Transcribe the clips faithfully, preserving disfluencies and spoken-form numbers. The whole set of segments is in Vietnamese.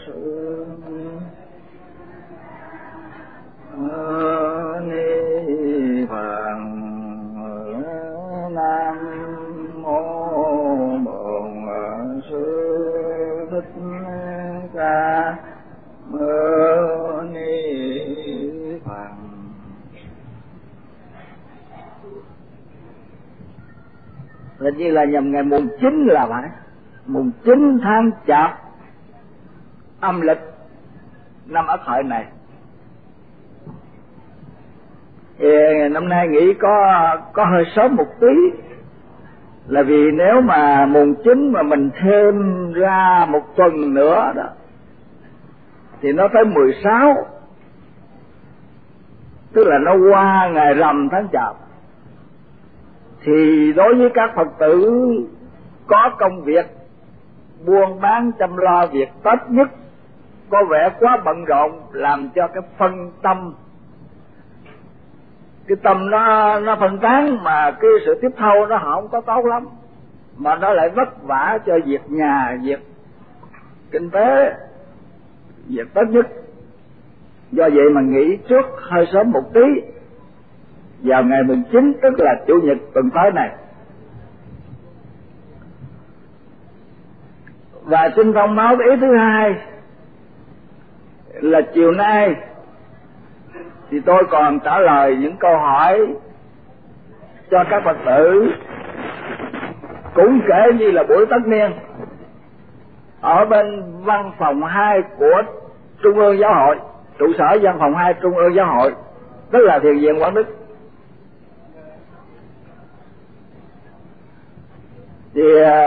sư ni Phật. Nam mô Bổn Sư Thích Ca Mâu Ni Phật. Hình như là nhằm ngày mùng chín là phải, mùng chín tháng Chạp âm lịch năm Ất Hợi này. Thì năm nay nghĩ có có hơi sớm một tí, là vì nếu mà mùng chín mà mình thêm ra một tuần nữa đó thì nó tới mười sáu, tức là nó qua ngày rằm tháng Chạp. Thì đối với các Phật tử có công việc buôn bán chăm lo việc Tết nhất, có vẻ quá bận rộn, làm cho cái phân tâm, cái tâm nó nó phân tán, mà cái sự tiếp thâu nó không có tốt lắm, mà nó lại vất vả cho việc nhà, việc kinh tế, việc Tết nhất. Do vậy mà nghỉ trước hơi sớm một tí, vào ngày mùng chín, tức là Chủ nhật tuần tới này. Và xin thông báo cái ý thứ hai là chiều nay thì tôi còn trả lời những câu hỏi cho các Phật tử, cũng kể như là buổi tất niên ở bên văn phòng hai của Trung ương Giáo hội, trụ sở văn phòng hai Trung ương Giáo hội, tức là Thiền viện Quảng Đức. Thì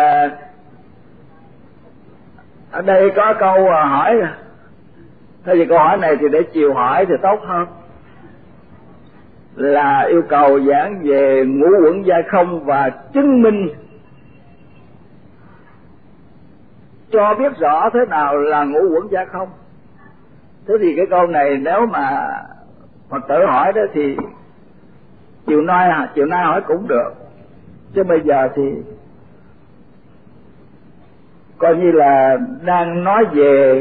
ở đây có câu hỏi, thế thì câu hỏi này thì để chiều hỏi thì tốt hơn, là yêu cầu giảng về ngũ uẩn giai không và chứng minh cho biết rõ thế nào là ngũ uẩn giai không. Thế thì cái câu này nếu mà Phật tử hỏi đó thì chiều nay chiều nay hỏi cũng được, chứ bây giờ thì coi như là đang nói về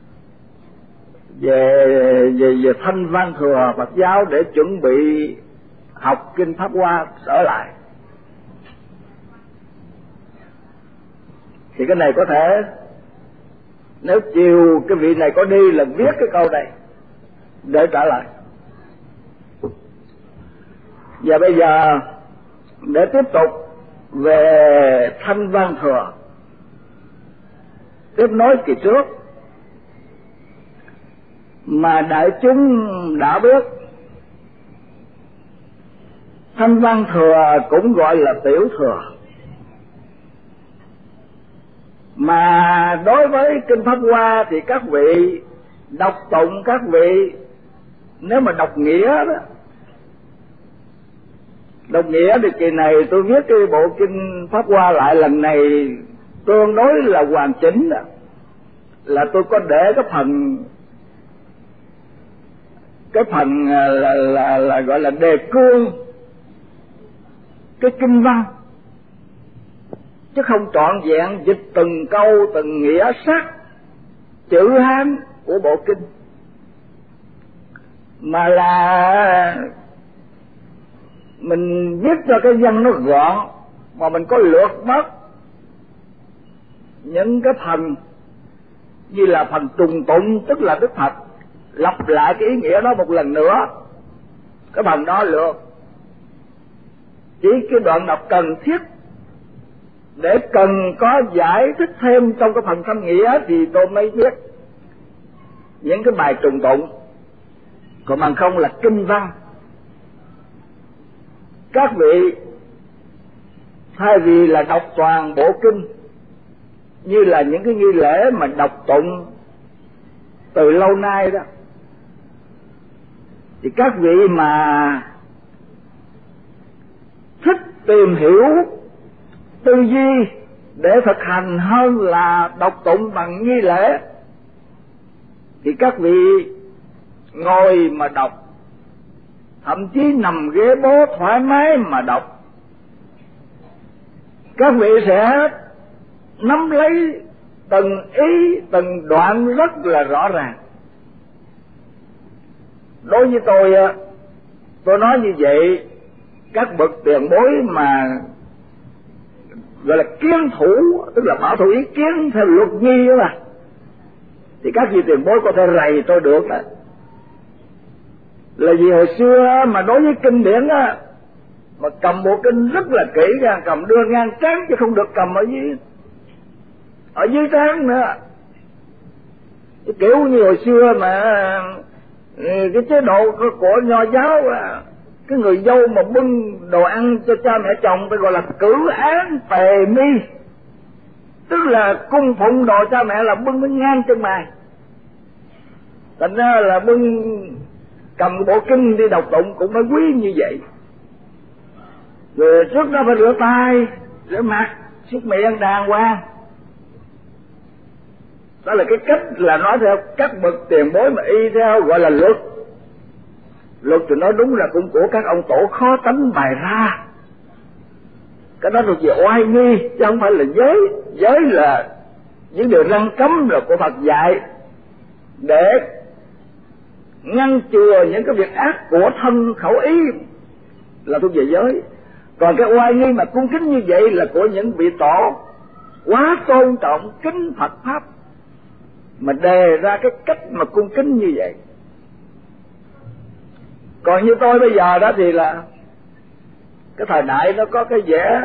về về về thanh văn thừa Phật giáo để chuẩn bị học kinh Pháp Hoa trở lại. Thì cái này có thể nếu chiều cái vị này có đi là viết cái câu này để trả lời. Và bây giờ để tiếp tục về thanh văn thừa, tiếp nối kỳ trước mà đại chúng đã biết, thanh văn thừa cũng gọi là tiểu thừa. Mà đối với kinh Pháp Hoa thì các vị đọc tụng, các vị nếu mà đọc nghĩa đó, đọc nghĩa thì kỳ này tôi viết cái bộ kinh Pháp Hoa lại lần này tương đối là hoàn chỉnh đó, là tôi có để cái phần cái phần là, là, là, là gọi là đề cương cái kinh văn, chứ không trọn vẹn dịch từng câu từng nghĩa sát chữ Hán của bộ kinh, mà là mình viết cho cái văn nó gọn, mà mình có lược mất những cái phần như là phần trùng tụng, tức là Đức Phật lặp lại cái ý nghĩa đó một lần nữa, cái phần đó lược, chỉ cái đoạn đọc cần thiết để cần có giải thích thêm trong cái phần thâm nghĩa thì tôi mới viết những cái bài trùng tụng, còn bằng không là kinh văn. Các vị thay vì là đọc toàn bộ kinh như là những cái nghi lễ mà đọc tụng từ lâu nay đó, thì các vị mà thích tìm hiểu tư duy để thực hành hơn là đọc tụng bằng nghi lễ, thì các vị ngồi mà đọc, thậm chí nằm ghế bố thoải mái mà đọc, các vị sẽ nắm lấy từng ý từng đoạn rất là rõ ràng. Đối với tôi, tôi nói như vậy, các bậc tiền bối mà gọi là kiến thủ, tức là bảo thủ ý kiến theo luật nghi đó mà, thì các vị tiền bối có thể rầy tôi được đó. Là vì hồi xưa mà đối với kinh điển á, mà cầm bộ kinh rất là kỹ ra, cầm đưa ngang trán chứ không được cầm ở dưới ở dưới trán nữa. Cái kiểu như hồi xưa mà cái chế độ của nho giáo là cái người dâu mà bưng đồ ăn cho cha mẹ chồng phải gọi là cử án tề mi, tức là cung phụng đồ cha mẹ là bưng nó ngang chân mày. Thành ra là bưng cầm bộ kinh đi đọc tụng cũng phải quý như vậy. Rồi trước đó phải rửa tay, rửa mặt, súc miệng đàng hoàng. Đó là cái cách là nói theo các bậc tiền bối mà y theo gọi là luật. Luật thì nói đúng là cũng của các ông tổ khó tánh bày ra. Cái đó thuộc về oai nghi chứ không phải là giới. Giới là những điều răn cấm là của Phật dạy để ngăn chừa những cái việc ác của thân khẩu ý, là thuộc về giới. Còn cái oai nghi mà cung kính như vậy là của những vị tổ quá tôn trọng kính Phật pháp, mà đề ra cái cách mà cung kính như vậy. Còn như tôi bây giờ đó thì là cái thời đại nó có cái vẻ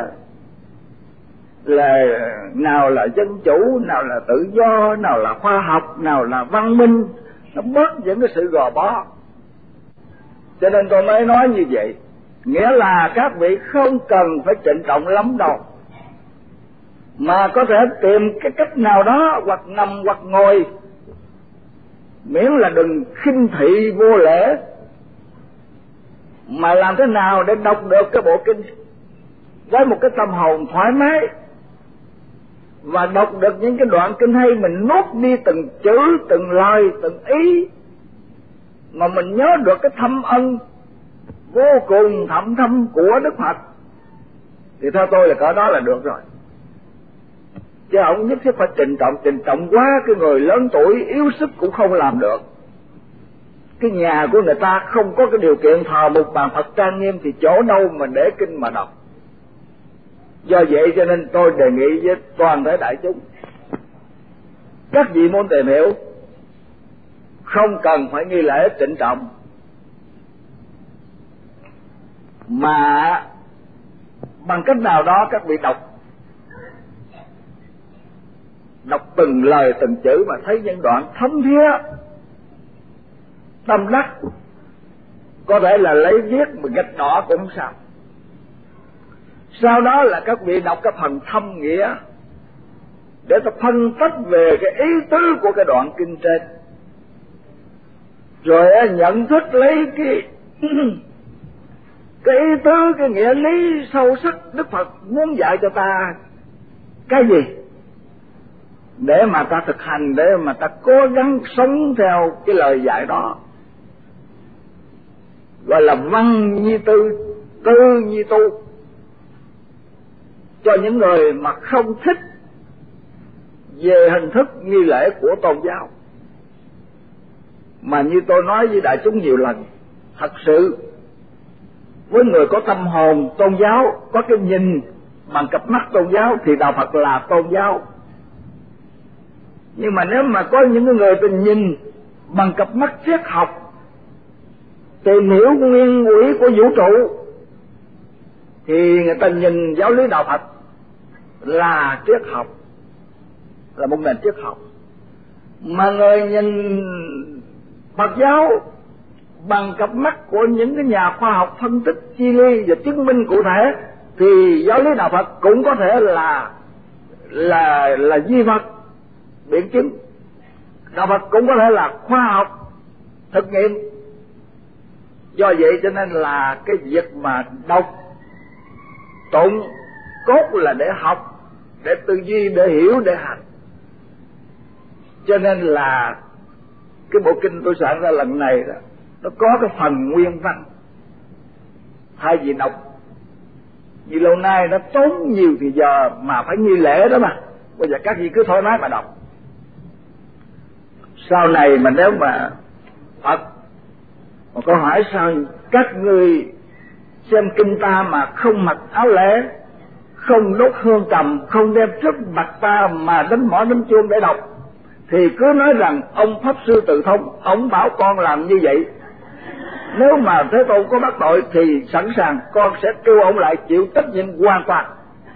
là nào là dân chủ, nào là tự do, nào là khoa học, nào là văn minh, nó bớt những cái sự gò bó. Cho nên tôi mới nói như vậy. Nghĩa là các vị không cần phải trịnh trọng lắm đâu, mà có thể tìm cái cách nào đó, hoặc nằm hoặc ngồi, miễn là đừng khinh thị vô lễ, mà làm thế nào để đọc được cái bộ kinh với một cái tâm hồn thoải mái, và đọc được những cái đoạn kinh hay, mình nuốt đi từng chữ, từng lời, từng ý, mà mình nhớ được cái thâm ân vô cùng thậm thâm của Đức Phật, thì theo tôi là cỡ đó là được rồi. Chứ không nhất thiết phải trịnh trọng, trịnh trọng quá cái người lớn tuổi yếu sức cũng không làm được. Cái nhà của người ta không có cái điều kiện thờ một bàn Phật trang nghiêm thì chỗ đâu mà để kinh mà đọc. Do vậy cho nên tôi đề nghị với toàn thể đại chúng, các vị muốn tìm hiểu không cần phải nghi lễ trịnh trọng, mà bằng cách nào đó các vị đọc đọc từng lời từng chữ mà thấy những đoạn thấm thía tâm đắc, có thể là lấy viết mà gạch đỏ cũng không sao. Sau đó là các vị đọc cái phần thâm nghĩa để ta phân tích về cái ý tứ của cái đoạn kinh trên, rồi nhận thức lấy cái cái ý tứ, cái nghĩa lý sâu sắc Đức Phật muốn dạy cho ta cái gì, để mà ta thực hành, để mà ta cố gắng sống theo cái lời dạy đó. Gọi là văn nhi tư, tư nhi tu, cho những người mà không thích về hình thức nghi lễ của tôn giáo. Mà như tôi nói với đại chúng nhiều lần, thật sự với người có tâm hồn tôn giáo, có cái nhìn bằng cặp mắt tôn giáo thì đạo Phật là tôn giáo. Nhưng mà nếu mà có những người tình nhìn bằng cặp mắt triết học, tìm hiểu nguyên ủy của vũ trụ, thì người ta nhìn giáo lý đạo Phật là triết học, là một nền triết học. Mà người nhìn Phật giáo bằng cặp mắt của những cái nhà khoa học phân tích chi ly và chứng minh cụ thể, thì giáo lý đạo Phật cũng có thể là là là di vật biện chứng. Đạo Phật cũng có thể là khoa học thực nghiệm. Do vậy cho nên là cái việc mà đọc tụng cốt là để học, để tư duy, để hiểu, để hành. Cho nên là cái bộ kinh tôi soạn ra lần này đó, nó có cái phần nguyên văn. Thay vì đọc vì lâu nay nó tốn nhiều thì giờ mà phải nghi lễ đó mà, Bây giờ các vị cứ thoải mái mà đọc. Sau này mà nếu mà Phật một câu hỏi sao các ngươi xem kinh ta mà không mặc áo lễ, không đốt hương trầm, không đem trước mặt ta mà đánh mõ đánh chuông để đọc, thì cứ nói rằng ông Pháp Sư Từ Thông ông bảo con làm như vậy. Nếu mà Thế Tôn có bắt tội thì sẵn sàng con sẽ kêu ông lại chịu trách nhiệm hoàn toàn.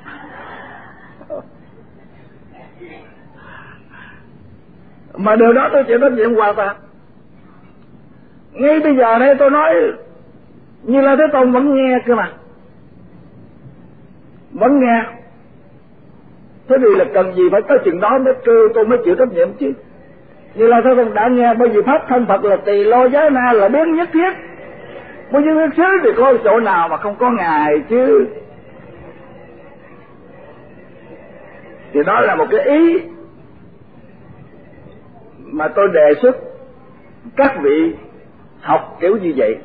Mà điều đó tôi chịu trách nhiệm hoàn toàn. Ngay bây giờ đây tôi nói Như Lai Thế Tôn vẫn nghe cơ mà, vẫn nghe. Thế thì là cần gì phải tới chừng đó mới kêu tôi mới chịu trách nhiệm chứ. Như Lai Thế Tôn đã nghe, bởi vì pháp thân Phật là tỳ lô giới na, là biến nhất thiết. Bởi vì nhất thiết thì có chỗ nào mà không có Ngài chứ. Thì đó là một cái ý mà tôi đề xuất các vị học kiểu như vậy.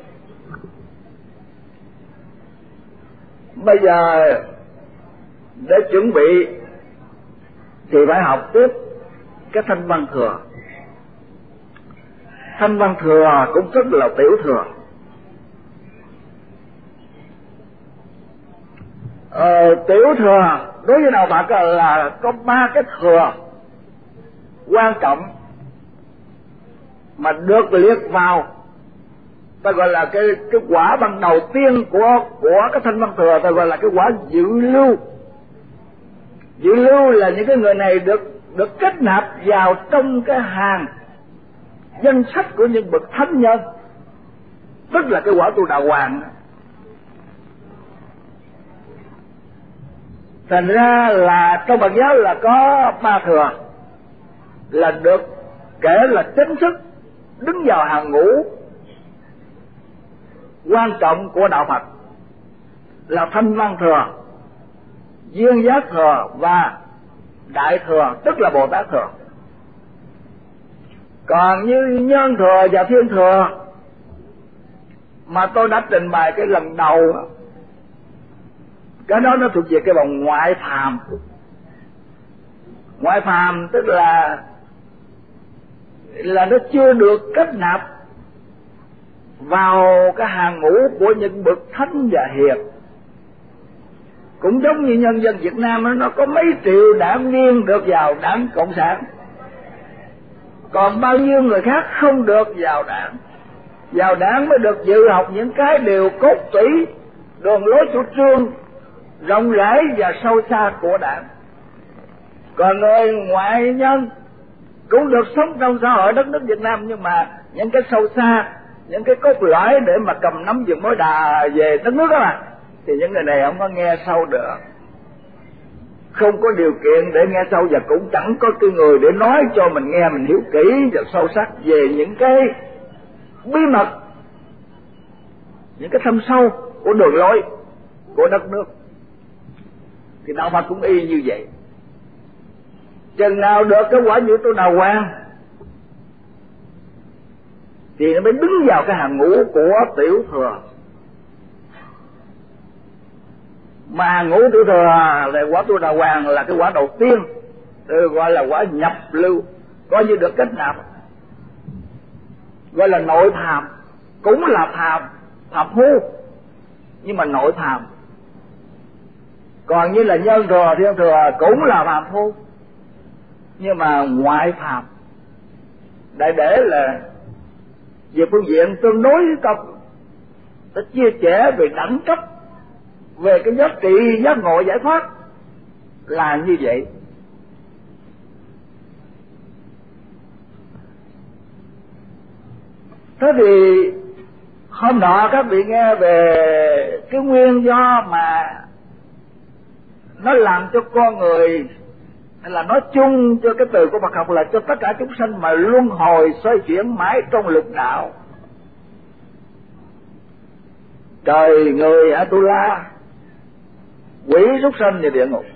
Bây giờ để chuẩn bị thì phải học tiếp cái Thanh Văn Thừa. Thanh Văn Thừa cũng rất là tiểu thừa. Ờ, tiểu thừa đối với đạo Phật là có ba cái thừa quan trọng mà được liệt vào, ta gọi là cái cái quả ban đầu tiên của của cái Thanh Văn Thừa, ta gọi là cái quả dự lưu. Dự lưu là những cái người này được được kết nạp vào trong cái hàng danh sách của những bậc thánh nhân, tức là cái quả tu đà hoàng. Thành ra là trong Phật giáo là có ba thừa, là được kể là chính thức đứng vào hàng ngũ quan trọng của đạo Phật, là Thanh Văn Thừa, Duyên Giác Thừa và Đại Thừa, tức là Bồ Tát Thừa. Còn như Nhân Thừa và Thiên Thừa mà tôi đã trình bày cái lần đầu, cái đó nó thuộc về cái vòng ngoại phàm. Ngoại phàm tức là là nó chưa được kết nạp vào cái hàng ngũ của những bậc thánh và hiền. Cũng giống như nhân dân Việt Nam đó, nó có mấy triệu đảng viên được vào đảng Cộng sản, còn bao nhiêu người khác không được vào đảng. Vào đảng mới được dự học những cái điều cốt tủy, đường lối chủ trương rộng rãi và sâu xa của đảng. Còn người ngoại nhân cũng được sống trong xã hội đất nước Việt Nam, nhưng mà những cái sâu xa, những cái cốt lõi để mà cầm nắm dựng mối đà về đất nước đó mà, thì những người này không có nghe sâu được, không có điều kiện để nghe sâu, và cũng chẳng có cái người để nói cho mình nghe mình hiểu kỹ và sâu sắc về những cái bí mật, những cái thâm sâu của đường lối của đất nước. Thì đạo Phật cũng y như vậy. Chừng nào được cái quả dự tu đà hoàng thì nó mới đứng vào cái hàng ngũ của tiểu thừa. Mà hàng ngũ tiểu thừa là quả tu đà hoàng là cái quả đầu tiên, tôi gọi là quả nhập lưu, coi như được kết nạp, gọi là nội phàm, cũng là phàm, phàm phu nhưng mà nội phàm. Còn như là Nhân Thừa, Thiên Thừa cũng là phàm phu nhưng mà ngoại phàm. Đại để là về phương diện tương đối cấp, ta chia sẻ về đẳng cấp, về cái giá trị giác ngộ giải thoát là như vậy. Thế thì hôm nọ các vị nghe về cái nguyên do mà nó làm cho con người, hay là nói chung cho cái từ của Phật học là cho tất cả chúng sanh mà luân hồi xoay chuyển mãi trong lục đạo. Trời người Atula, quỷ súc sanh và địa ngục,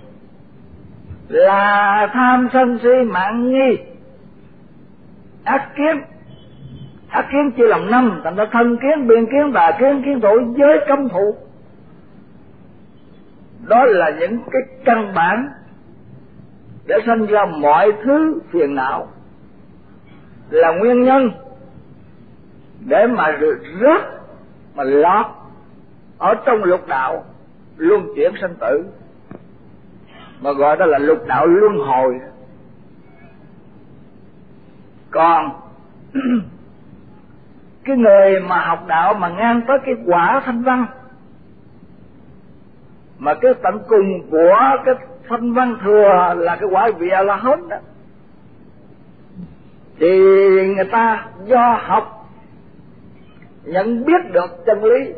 là tham sân si mạng nghi ác kiến. Ác kiến chia làm năm, thành ra thân kiến, biên kiến, tà kiến, kiến thủ, giới cấm thụ. Đó là những cái căn bản để sinh ra mọi thứ phiền não, là nguyên nhân để mà rớt mà lọt ở trong lục đạo luân chuyển sanh tử, mà gọi đó là lục đạo luân hồi. Còn cái người mà học đạo mà ngang tới cái quả thanh văn, mà cái tận cùng của cái thanh văn thừa là cái quả vị A La Hán đó, thì người ta do học nhận biết được chân lý,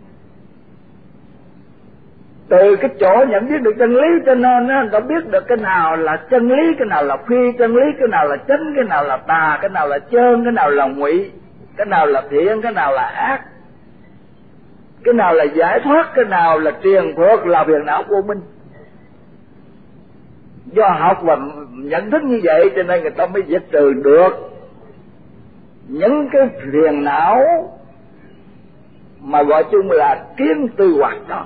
từ cái chỗ nhận biết được chân lý cho nên người ta biết được cái nào là chân lý, cái nào là phi chân lý, cái nào là chánh, cái nào là tà, cái nào là chơn, cái nào là ngụy, cái nào là thiện, cái nào là ác, cái nào là giải thoát, cái nào là triền thuộc, là phiền não vô minh. Do học và nhận thức như vậy cho nên người ta mới diệt trừ được những cái phiền não mà gọi chung là kiến tư hoặc đó.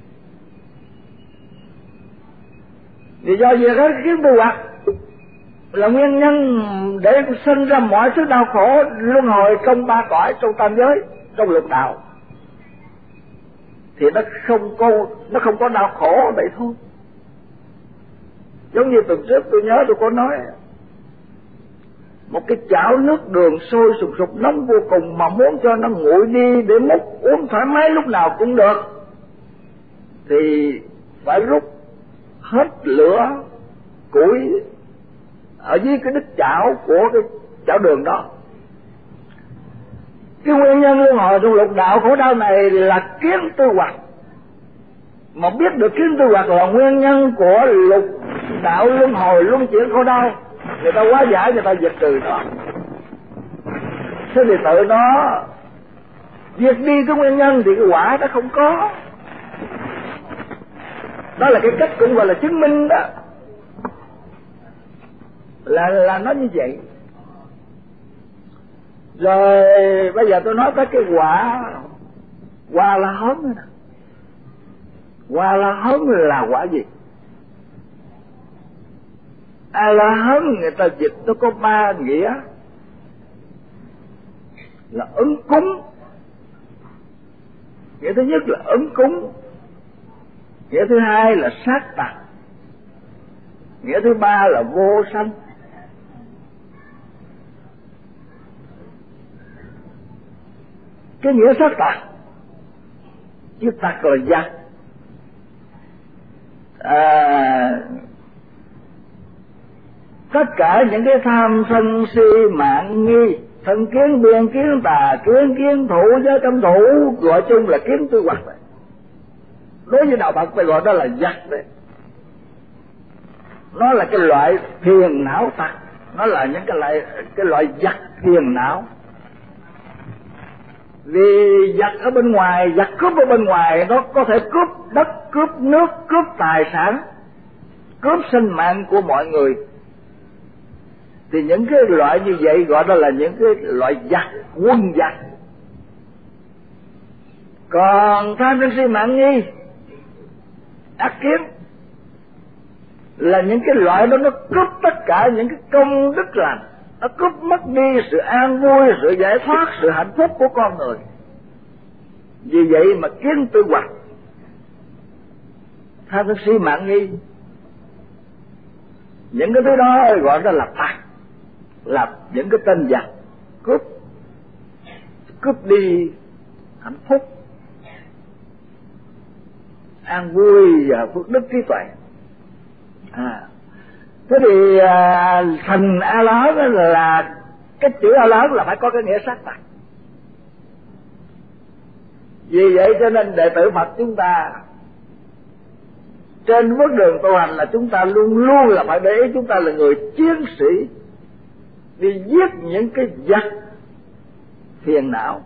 Vì do gì cái kiến tư hoặc là nguyên nhân để sinh ra mọi thứ đau khổ luân hồi trong ba cõi, trong tam giới, trong lục đạo, thì nó không có nó không có đau khổ vậy thôi. Giống như tuần trước tôi nhớ tôi có nói, một cái chảo nước đường sôi sục sục nóng vô cùng mà muốn cho nó nguội đi để múc uống thoải mái lúc nào cũng được, thì phải rút hết lửa củi ở dưới cái đít chảo của cái chảo đường đó. Cái nguyên nhân luân hồi trong lục đạo khổ đau này là kiến tư hoặc, mà biết được kiến tư hoặc là nguyên nhân của lục đạo luân hồi luân chuyển khổ đau, người ta hóa giải, người ta diệt trừ nó. Thế thì tự nó diệt đi cái nguyên nhân thì cái quả nó không có. Đó là cái cách cũng gọi là chứng minh đó, là là nó như vậy. Rồi bây giờ tôi nói tới cái quả quả La Hán nữa nè. Quả La Hán là quả gì? A La Hán người ta dịch nó có ba nghĩa, là ứng cúng. Nghĩa thứ nhất là ứng cúng, nghĩa thứ hai là sát tặc, nghĩa thứ ba là vô sanh. Cái nghĩa sát tặc, chứ tặc là giặc. À, tất cả những cái tham sân si mạng nghi, thân kiến biên kiến tà kiến kiến thủ giới cấm thủ, gọi chung là kiến tư hoặc đấy. Đối với đạo Phật phải gọi đó là giặc đấy. Nó là cái loại phiền não tặc, nó là những cái loại cái loại giặc phiền não. Vì giặc ở bên ngoài, giặc cướp ở bên ngoài, nó có thể cướp đất, cướp nước, cướp tài sản, cướp sinh mạng của mọi người. Thì những cái loại như vậy gọi đó là những cái loại giặc, quân giặc. Còn tham sân si mạng nghi, ác kiến, là những cái loại đó nó cướp tất cả những cái công đức lành, nó cướp mất đi sự an vui, sự giải thoát, sự hạnh phúc của con người. Vì vậy mà kiến tư hoặc, tham sân si mạng nghi, những cái thứ đó gọi đó là tặc, là những cái tên giặc cướp cướp đi hạnh phúc, an vui và phước đức trí tuệ. À, thế thì à, thành A La Hán là cái chữ A La Hán là phải có cái nghĩa sát tặc. Vì vậy cho nên đệ tử Phật chúng ta trên bước đường tu hành là chúng ta luôn luôn là phải để ý, chúng ta là người chiến sĩ đi giết những cái giặc phiền não.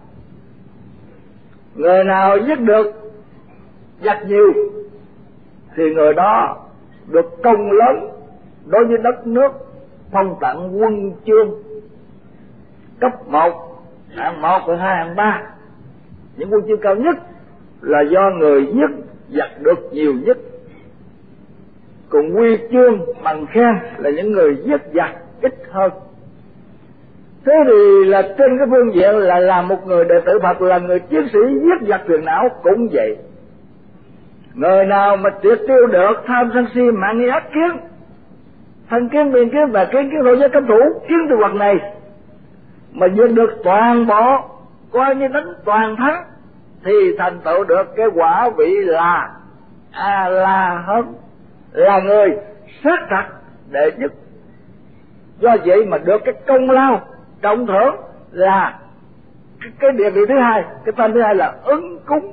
Người nào giết được giặc nhiều thì người đó được công lớn đối với đất nước, phong tặng quân chương cấp một, hạng một, hạng hai, hạng ba. Những quân chương cao nhất là do người giết giặc được nhiều nhất. cùng huy chương bằng khen là những người giết giặc ít hơn. Thế thì là trên cái phương diện là làm một người đệ tử Phật, là người chiến sĩ giết giặc phiền não cũng vậy. Người nào mà triệt tiêu được tham sân si mạng nghi ác kiến, thân kiến biên kiến và kiến kiến nội giới cấm thủ, kiến từ vật này mà diệt được toàn bộ, coi như đánh toàn thắng, thì thành tựu được cái quả vị là a la hán, là người sát thật đệ nhất. Do vậy mà được cái công lao trọng thưởng là cái, cái địa vị thứ hai, cái tên thứ hai là ứng cúng.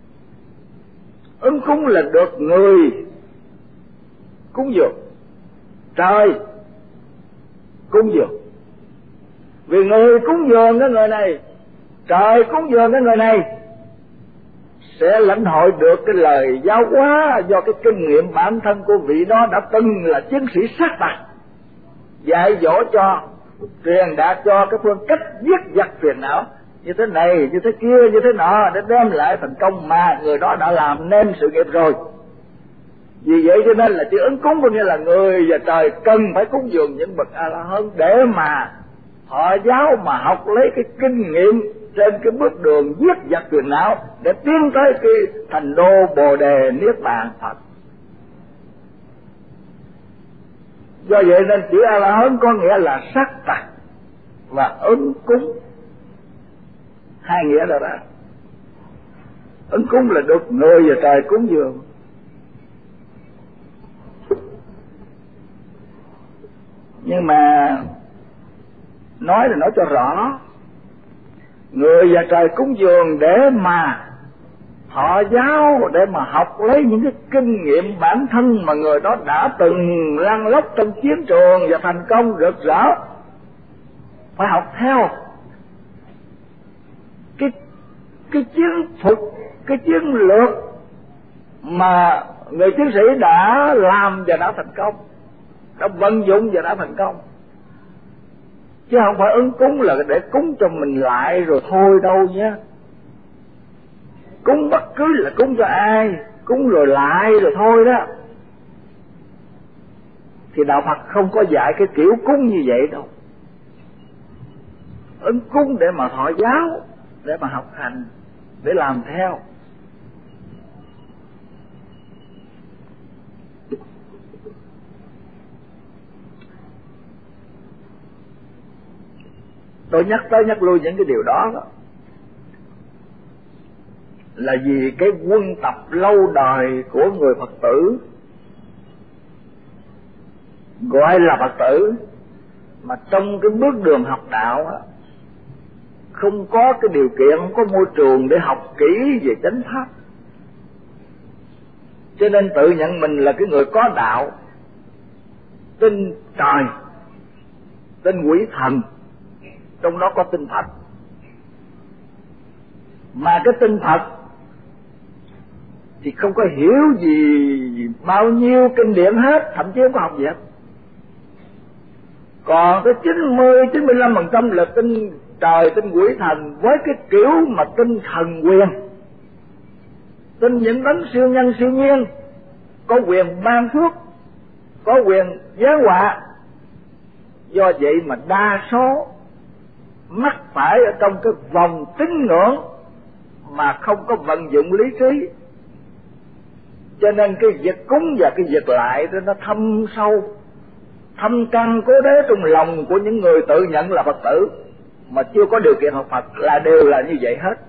Ứng cúng là được người cúng dường, trời cúng dường. Vì người cúng dường cái người này, trời cúng dường cái người này, sẽ lãnh hội được cái lời giáo hóa do cái kinh nghiệm bản thân của vị đó đã từng là chiến sĩ sát phạt, dạy dỗ cho, truyền đạt cho cái phương cách giết giặc phiền não như thế này, như thế kia, như thế nọ để đem lại thành công mà người đó đã làm nên sự nghiệp rồi. Vì vậy cho nên là chữ ứng cúng có nghĩa là người và trời cần phải cúng dường những bậc A La Hán để mà họ giáo mà học lấy cái kinh nghiệm trên cái bước đường giết giặc phiền não để tiến tới cái thành đô Bồ Đề Niết Bàn Phật. Do vậy nên chữ A La Hán có nghĩa là sát phạt và ứng cúng, hai nghĩa đó đó. Ứng cúng là được người và trời cúng dường. Nhưng mà nói là nói cho rõ, người và trời cúng dường để mà họ giáo, để mà học lấy những cái kinh nghiệm bản thân mà người đó đã từng lăn lóc trong chiến trường và thành công rực rỡ, phải học theo cái cái chiến thuật, cái chiến lược mà người chiến sĩ đã làm và đã thành công, đã vận dụng và đã thành công. Chứ không phải ứng cúng là để cúng cho mình lại rồi thôi đâu nhé. Cúng bất cứ là cúng cho ai, cúng rồi lại rồi thôi đó. Thì đạo Phật không có dạy cái kiểu cúng như vậy đâu. Ứng cúng để mà thọ giáo, để mà học hành, để làm theo. Tôi nhắc tới nhắc lui những cái điều đó, đó là vì cái quân tập lâu đời của người Phật tử, gọi là Phật tử, mà trong cái bước đường học đạo đó, không có cái điều kiện, không có môi trường để học kỹ về chánh pháp, cho nên tự nhận mình là cái người có đạo, tin trời, tin quỷ thần, trong đó có tin Phật. Mà cái tin Phật thì không có hiểu gì bao nhiêu kinh điển hết, thậm chí không có học gì hết. Còn cái chín mươi, chín mươi lăm phần trăm là tin trời, tin quỷ thần, với cái kiểu mà tin thần quyền, tin những đấng siêu nhân siêu nhiên, có quyền ban phước, có quyền giáng họa. Do vậy mà đa số mắc phải ở trong cái vòng tín ngưỡng mà không có vận dụng lý trí, cho nên cái việc cúng và cái việc lại đó nó thâm sâu, thâm căn cố đế trong lòng của những người tự nhận là Phật tử mà chưa có điều kiện học Phật, là đều là như vậy hết.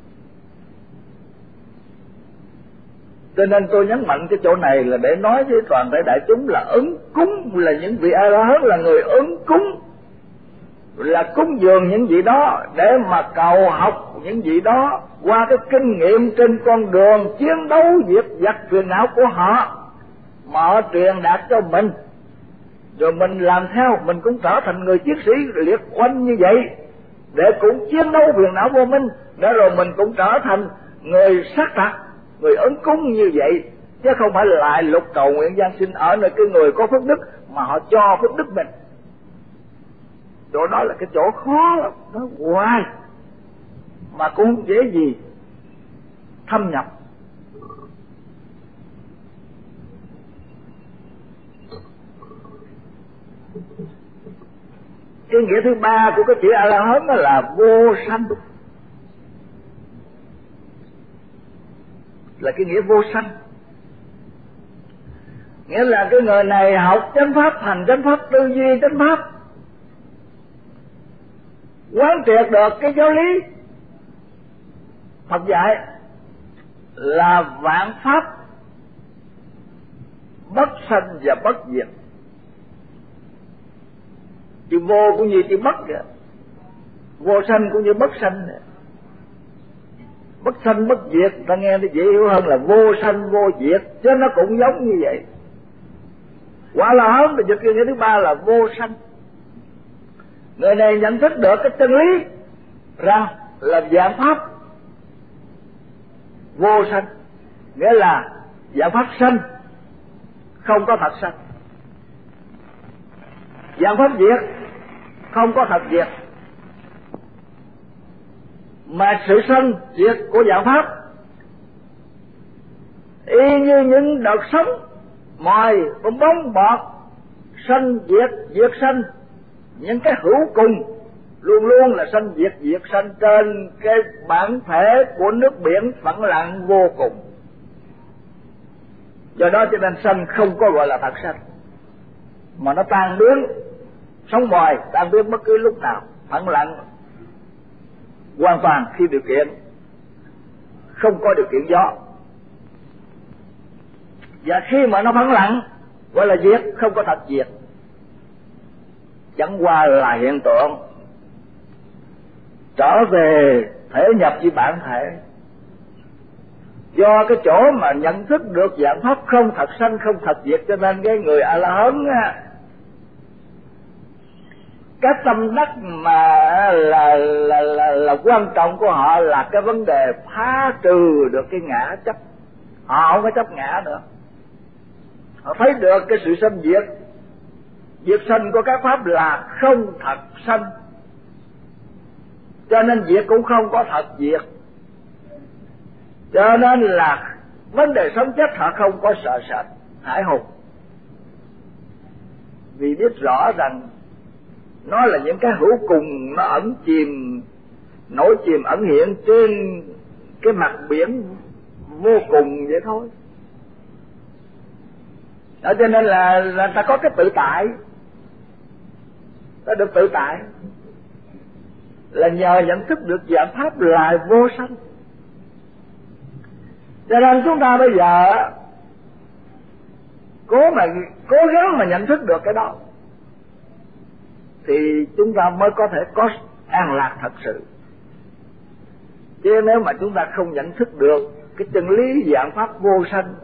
Cho nên tôi nhấn mạnh cái chỗ này là để nói với toàn thể đại chúng là ứng cúng là những vị A La Hán là người ứng cúng, là cúng dường những vị đó để mà cầu học những vị đó qua cái kinh nghiệm trên con đường chiến đấu diệt giặc phiền não của họ mà họ truyền đạt cho mình, rồi mình làm theo, mình cũng trở thành người chiến sĩ liệt oanh như vậy để cũng chiến đấu phiền não vô minh, để rồi mình cũng trở thành người sát thật, người ứng cúng như vậy, chứ không phải lại lục cầu nguyện gian sinh ở nơi cái người có phước đức mà họ cho phước đức mình. Chỗ đó là cái chỗ khó lắm, nó hoài mà cũng không dễ gì thâm nhập. Cái nghĩa thứ ba của cái chữ A La Hán đó là vô sanh, là cái nghĩa vô sanh. Nghĩa là cái người này học chánh pháp, hành chánh pháp, tư duy chánh pháp, quán triệt được cái giáo lý Phật dạy là vạn pháp bất sanh và bất diệt. Chữ vô cũng như chữ bất vậy, vô sanh cũng như bất sanh vậy. Bất sanh bất diệt ta nghe thì dễ hiểu hơn là vô sanh vô diệt, chứ nó cũng giống như vậy. Quả là hơn thì cái nghĩa thứ ba là vô sanh. Người này nhận thức được cái chân lý rằng là vạn pháp vô sanh, nghĩa là vạn pháp sanh không có thật sanh, vạn pháp diệt không có thật diệt, mà sự sanh diệt của vạn pháp y như những đợt sóng mồi bong bóng bọt, sanh diệt diệt sanh, những cái hữu cùng luôn luôn là sanh diệt diệt sanh trên cái bản thể của nước biển phẳng lặng vô cùng. Do đó cho nên sanh không có gọi là thật sanh, mà nó tan biến, sóng mồi tan biến bất cứ lúc nào, phẳng lặng hoàn toàn khi điều kiện không có điều kiện gió. Và khi mà nó phẳng lặng gọi là diệt, không có thật diệt, chẳng qua là hiện tượng trở về thể nhập với bản thể. Do cái chỗ mà nhận thức được dạng pháp không thật sanh không thật diệt, cho nên cái người A La Hán á, cái tâm đắc mà là, là là là quan trọng của họ là cái vấn đề phá trừ được cái ngã chấp. Họ không có chấp ngã nữa, họ thấy được cái sự sanh diệt, diệt sanh của các pháp là không thật sanh, cho nên diệt cũng không có thật diệt. Cho nên là vấn đề sống chết họ không có sợ sệt hãi hùng, vì biết rõ rằng nó là những cái hữu cùng, nó ẩn chìm, nổi chìm ẩn hiện trên cái mặt biển vô cùng vậy thôi. Đó cho nên là, là ta có cái tự tại, ta được tự tại là nhờ nhận thức được dạng pháp là vô sanh. Cho nên chúng ta bây giờ cố mà cố gắng mà nhận thức được cái đó thì chúng ta mới có thể có an lạc thật sự. Chứ nếu mà chúng ta không nhận thức được cái chân lý dạng pháp vô sanh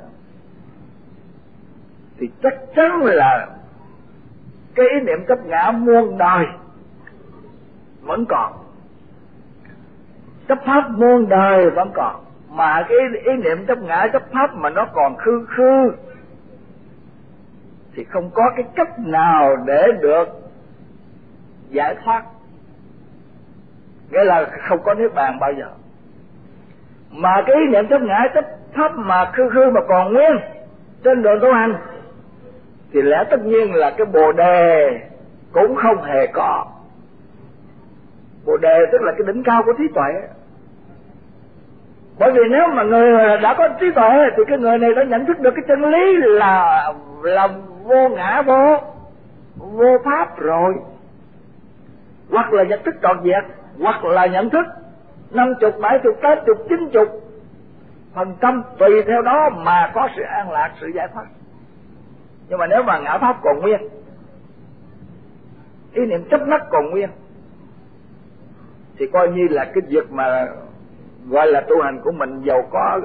thì chắc chắn là cái ý niệm chấp ngã muôn đời vẫn còn, chấp pháp muôn đời vẫn còn, mà cái ý niệm chấp ngã chấp pháp mà nó còn khư khư thì không có cái cách nào để được giải thoát, nghĩa là không có niết bàn bao giờ. Mà cái ý niệm chấp ngã chấp pháp mà khư khư mà còn nguyên trên đường tu hành thì lẽ tất nhiên là cái bồ đề cũng không hề có. Bồ đề tức là cái đỉnh cao của trí tuệ. Bởi vì nếu mà người đã có trí tuệ thì cái người này đã nhận thức được cái chân lý là là vô ngã vô vô pháp rồi, hoặc là nhận thức trọn vẹn, hoặc là nhận thức năm chục, bảy chục, tám chục, chín chục phần trăm, tùy theo đó mà có sự an lạc, sự giải thoát. Nhưng mà nếu mà ngã pháp còn nguyên, ý niệm chấp nắc còn nguyên, thì coi như là cái việc mà gọi là tu hành của mình giàu có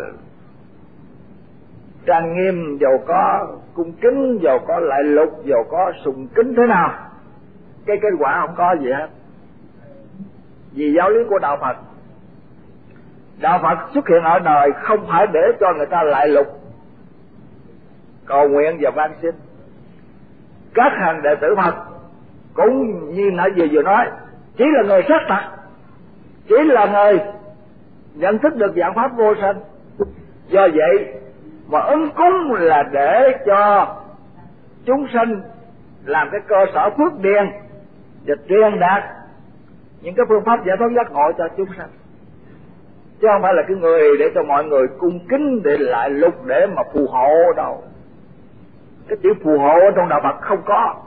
trang nghiêm, giàu có cung kính, giàu có lại lục, giàu có sùng kính thế nào, cái kết quả không có gì hết. Vì giáo lý của đạo Phật, đạo Phật xuất hiện ở đời không phải để cho người ta lại lục cầu nguyện và van xin. Các hàng đệ tử Phật cũng như nãy vừa vừa nói, chỉ là người sát thật, chỉ là người nhận thức được dạng pháp vô sanh. Do vậy mà ứng cúng là để cho chúng sanh làm cái cơ sở phước điền và truyền đạt những cái phương pháp giải thoát giác ngộ cho chúng sanh, chứ không phải là cái người để cho mọi người cung kính để lại lục để mà phù hộ đâu. Cái chữ phù hộ ở trong đạo Phật không có.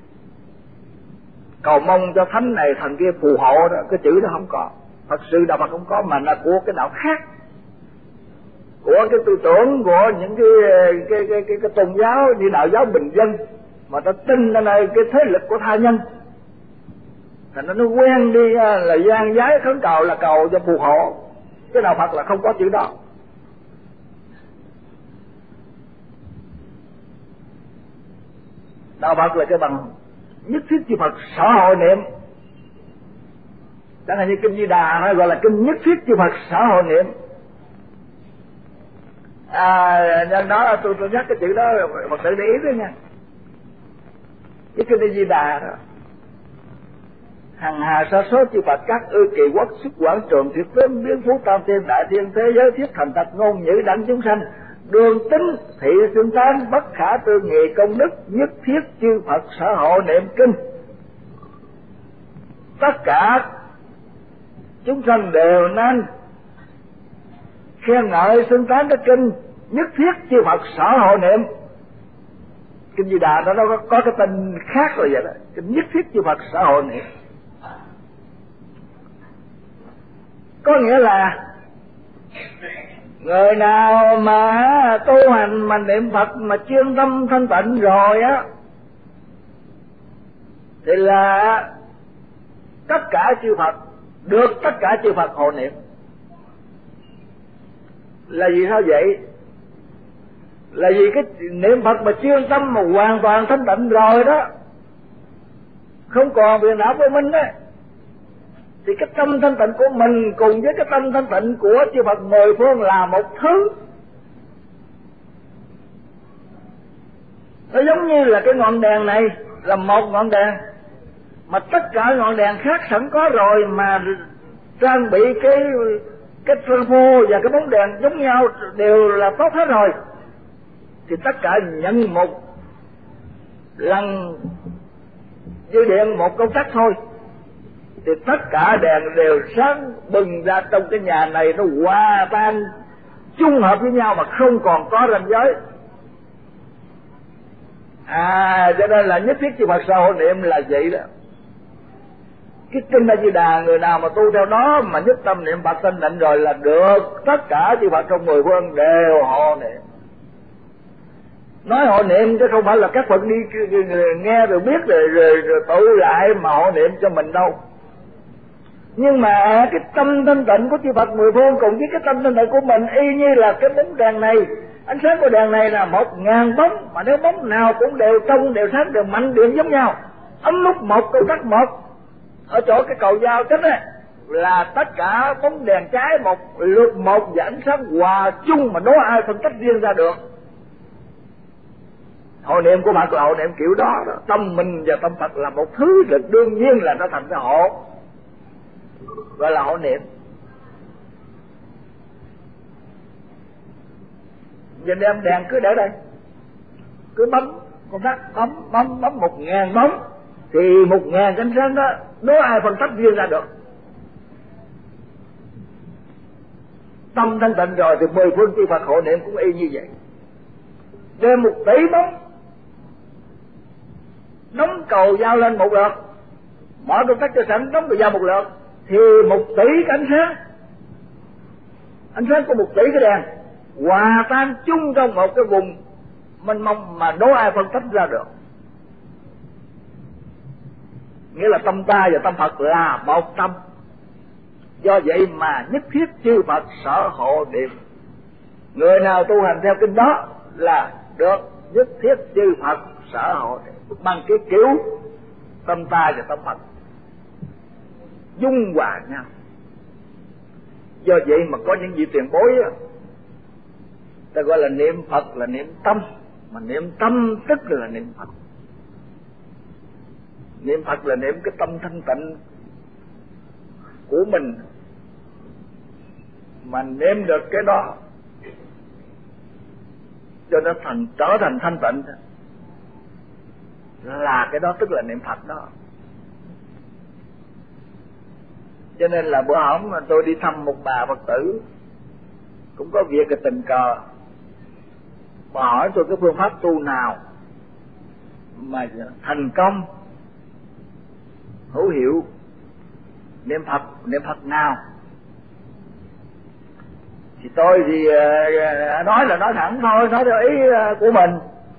Cầu mong cho thánh này thần kia phù hộ đó, cái chữ đó không có. Thật sự đạo Phật không có, mà là của cái đạo khác, của cái tư tưởng của những cái cái cái cái, cái tôn giáo như đạo giáo bình dân mà ta tin là cái thế lực của tha nhân. Thành nó nó quen đi là gian giái khấn cầu là cầu cho phù hộ. Cái đạo Phật là không có chữ đó. Đạo Phật là cái bằng nhất thiết chư Phật sở hội niệm. Chẳng hạn như kinh Di Đà nó gọi là kinh nhất thiết chư Phật sở hội niệm. À, nhân đó tôi tôi nhắc cái chữ đó Phật tử để ý đó nha. Cái kinh Di Đà đó, hằng hà sa số chư Phật các ư kỳ quốc xuất quảng trường thuyết tướng biến phú tam thiên đại thiên thế giới thiết thành thật ngôn nhữ đẳng chúng sanh đường tính thị xưng tán bất khả tư nghị công đức nhất thiết chư Phật sở hộ niệm kinh. Tất cả chúng sanh đều nên khen ngợi xưng tán cái kinh nhất thiết chư Phật sở hộ niệm. Kinh Di Đà đó nó có, có cái tên khác rồi vậy đó, kinh nhất thiết chư Phật sở hộ niệm. Có nghĩa là người nào mà tu hành mà niệm Phật mà chuyên tâm thanh tịnh rồi á thì là tất cả chư Phật được tất cả chư Phật hộ niệm. Là vì sao vậy? Là vì cái niệm Phật mà chuyên tâm mà hoàn toàn thanh tịnh rồi đó, không còn phiền não của mình đó, thì cái tâm thanh tịnh của mình cùng với cái tâm thanh tịnh của chư Phật mười phương là một thứ. Nó giống như là cái ngọn đèn này là một ngọn đèn, mà tất cả ngọn đèn khác sẵn có rồi mà trang bị cái cái trafo và cái bóng đèn giống nhau đều là tốt hết rồi, thì tất cả nhận một lần dư điện một công tắc thôi, thì tất cả đèn đều sáng bừng ra trong cái nhà này, nó hòa tan chung hợp với nhau mà không còn có ranh giới. À, cho nên là nhất thiết chư Phật sở hộ niệm là vậy đó. Cái kinh A Di Đà người nào mà tu theo đó mà nhất tâm niệm Phật thanh tịnh rồi là được tất cả chư Phật trong mười phương đều hộ niệm. Nói hộ niệm chứ không phải là các Phật đi nghe rồi biết rồi, rồi, rồi tụ lại mà hộ niệm cho mình đâu. Nhưng mà cái tâm thanh tịnh của chư Phật mười phương cùng với cái tâm thanh tịnh của mình y như là cái bóng đèn này. Ánh sáng của đèn này là một ngàn bóng, mà nếu bóng nào cũng đều trong, đều sáng, đều mạnh điện giống nhau, ấm nút một công tắc một ở chỗ cái cầu giao tích ấy, là tất cả bóng đèn cháy một lượt một và ánh sáng hòa chung mà đố ai phân tách riêng ra được. Hộ niệm của Phật là hộ niệm kiểu đó, đó. Tâm mình và tâm Phật là một thứ, là đương nhiên là nó thành cái hộ, gọi là hộ niệm. Giờ đem đèn cứ để đây, cứ bấm con tắc, bấm bấm bấm một ngàn bấm, thì một ngàn ánh sáng đó đố ai phân tách riêng ra được. Tâm thanh tịnh rồi thì mười phương chư Phật hộ niệm cũng y như vậy. Đem một tỷ bóng đóng cầu giao lên một lượt, mở công tắc cho sẵn đóng cầu giao một lượt, thì một tỷ cái ánh sáng, ánh sáng của một tỷ cái đèn hòa tan chung trong một cái vùng mênh mông mà đố ai phân tách ra được. Nghĩa là tâm ta và tâm Phật là một tâm. Do vậy mà nhất thiết chư Phật sở hộ niệm. Người nào tu hành theo kinh đó là được nhất thiết chư Phật sở hộ niệm, bằng cái kiểu tâm ta và tâm Phật dung hòa nhau. Do vậy mà có những vị tiền bối đó, ta gọi là niệm Phật là niệm tâm, mà niệm tâm tức là niệm Phật. Niệm Phật là niệm cái tâm thanh tịnh của mình, mà niệm được cái đó cho nó thành trở thành thanh tịnh là cái đó tức là niệm Phật đó. Cho nên là bữa hổm tôi đi thăm một bà Phật tử, cũng có việc cái tình cờ, bà hỏi tôi cái phương pháp tu nào mà thành công, hữu hiệu, niệm Phật, niệm Phật nào. Thì tôi thì nói là nói thẳng thôi, nói theo ý của mình.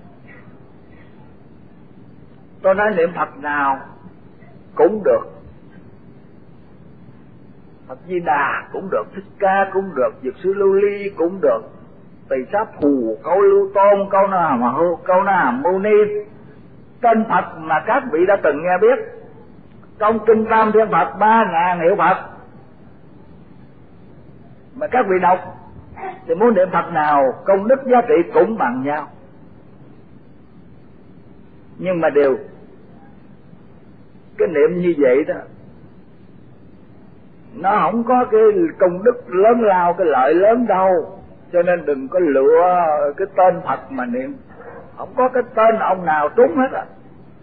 Tôi nói niệm Phật nào cũng được, Phật Di Đà cũng được, Thích Ca cũng được, Dược Sư Lưu Ly cũng được, Tỳ Xá Phù, Câu Lưu Tôn, Câu Na Hàm Hư, Câu Na Hàm Mâu Ni, tên Phật mà các vị đã từng nghe biết. Trong kinh Tam Thiên Phật ba ngàn hiệu Phật mà các vị đọc, thì muốn niệm Phật nào công đức giá trị cũng bằng nhau. Nhưng mà đều cái niệm như vậy đó, nó không có cái công đức lớn lao, cái lợi lớn đâu. Cho nên đừng có lựa cái tên Phật mà niệm, không có cái tên ông nào trúng hết á.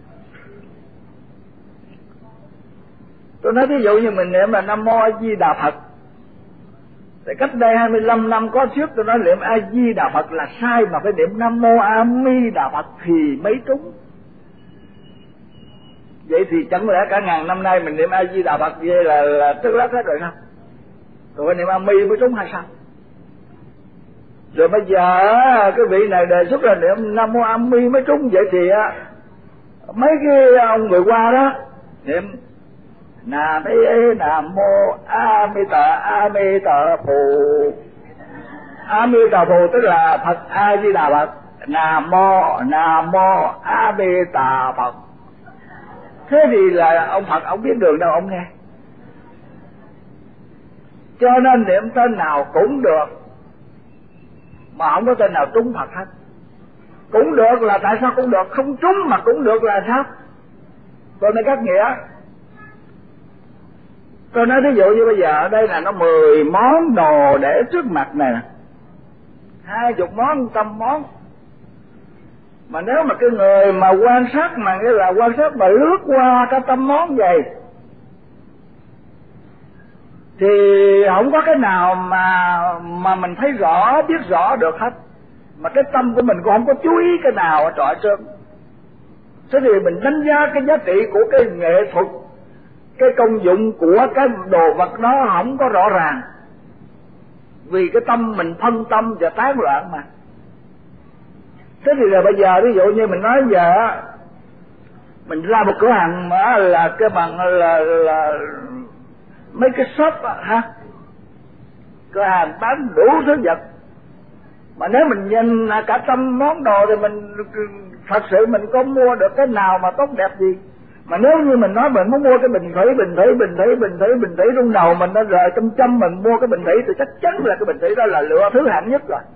Tôi nói ví dụ như mình niệm là Nam Mô A Di Đà Phật, thì cách đây hai mươi lăm năm có trước tôi nói niệm A Di Đà Phật là sai, mà phải niệm Nam Mô A Mi Đà Phật thì mới trúng. Vậy thì chẳng lẽ cả ngàn năm nay mình niệm A Di Đà Phật vậy là, là tức lắc hết rồi không? Rồi niệm A Mi mới trúng hay sao? Rồi bây giờ cái vị này đề xuất là niệm Nam Mô A Mi mới trúng, vậy thì mấy cái ông người qua đó niệm Nam mi Nam Mô A Mi Tà A Mi Tà Phù. A Mi Tà Phù tức là Phật A Di Đà Phật. Nam Mô Nam Mô A Mi Tà Phật. Thế thì là ông Phật ông biết đường đâu ông nghe. Cho nên niệm tên nào cũng được, mà không có tên nào trúng Phật hết. Cũng được là tại sao cũng được, không trúng mà cũng được là sao? Tôi nói các nghĩa. Tôi nói ví dụ như bây giờ ở đây là nó mười món đồ để trước mặt này nè, hai chục món, trăm món. Mà nếu mà cái người mà quan sát mà nghĩa là quan sát mà lướt qua cả trăm món vậy thì không có cái nào mà mà mình thấy rõ, biết rõ được hết. Mà cái tâm của mình cũng không có chú ý cái nào ở trọi trơn. Thế thì mình đánh giá cái giá trị của cái nghệ thuật, cái công dụng của cái đồ vật đó không có rõ ràng, vì cái tâm mình phân tâm và tán loạn mà. Thế thì là bây giờ ví dụ như mình nói giờ mình ra một cửa hàng mà là cái bằng là, là mấy cái shop ha, cửa hàng bán đủ thứ vật, mà nếu mình nhìn cả trăm món đồ thì mình thật sự mình có mua được cái nào mà tốt đẹp gì. Mà nếu như mình nói mình muốn mua cái bình thủy, bình thủy, bình thủy, bình thủy, bình thủy trong đầu mình nó rời trăm trăm mình mua cái bình thủy thì chắc chắn là cái bình thủy đó là lựa thứ hạng nhất rồi.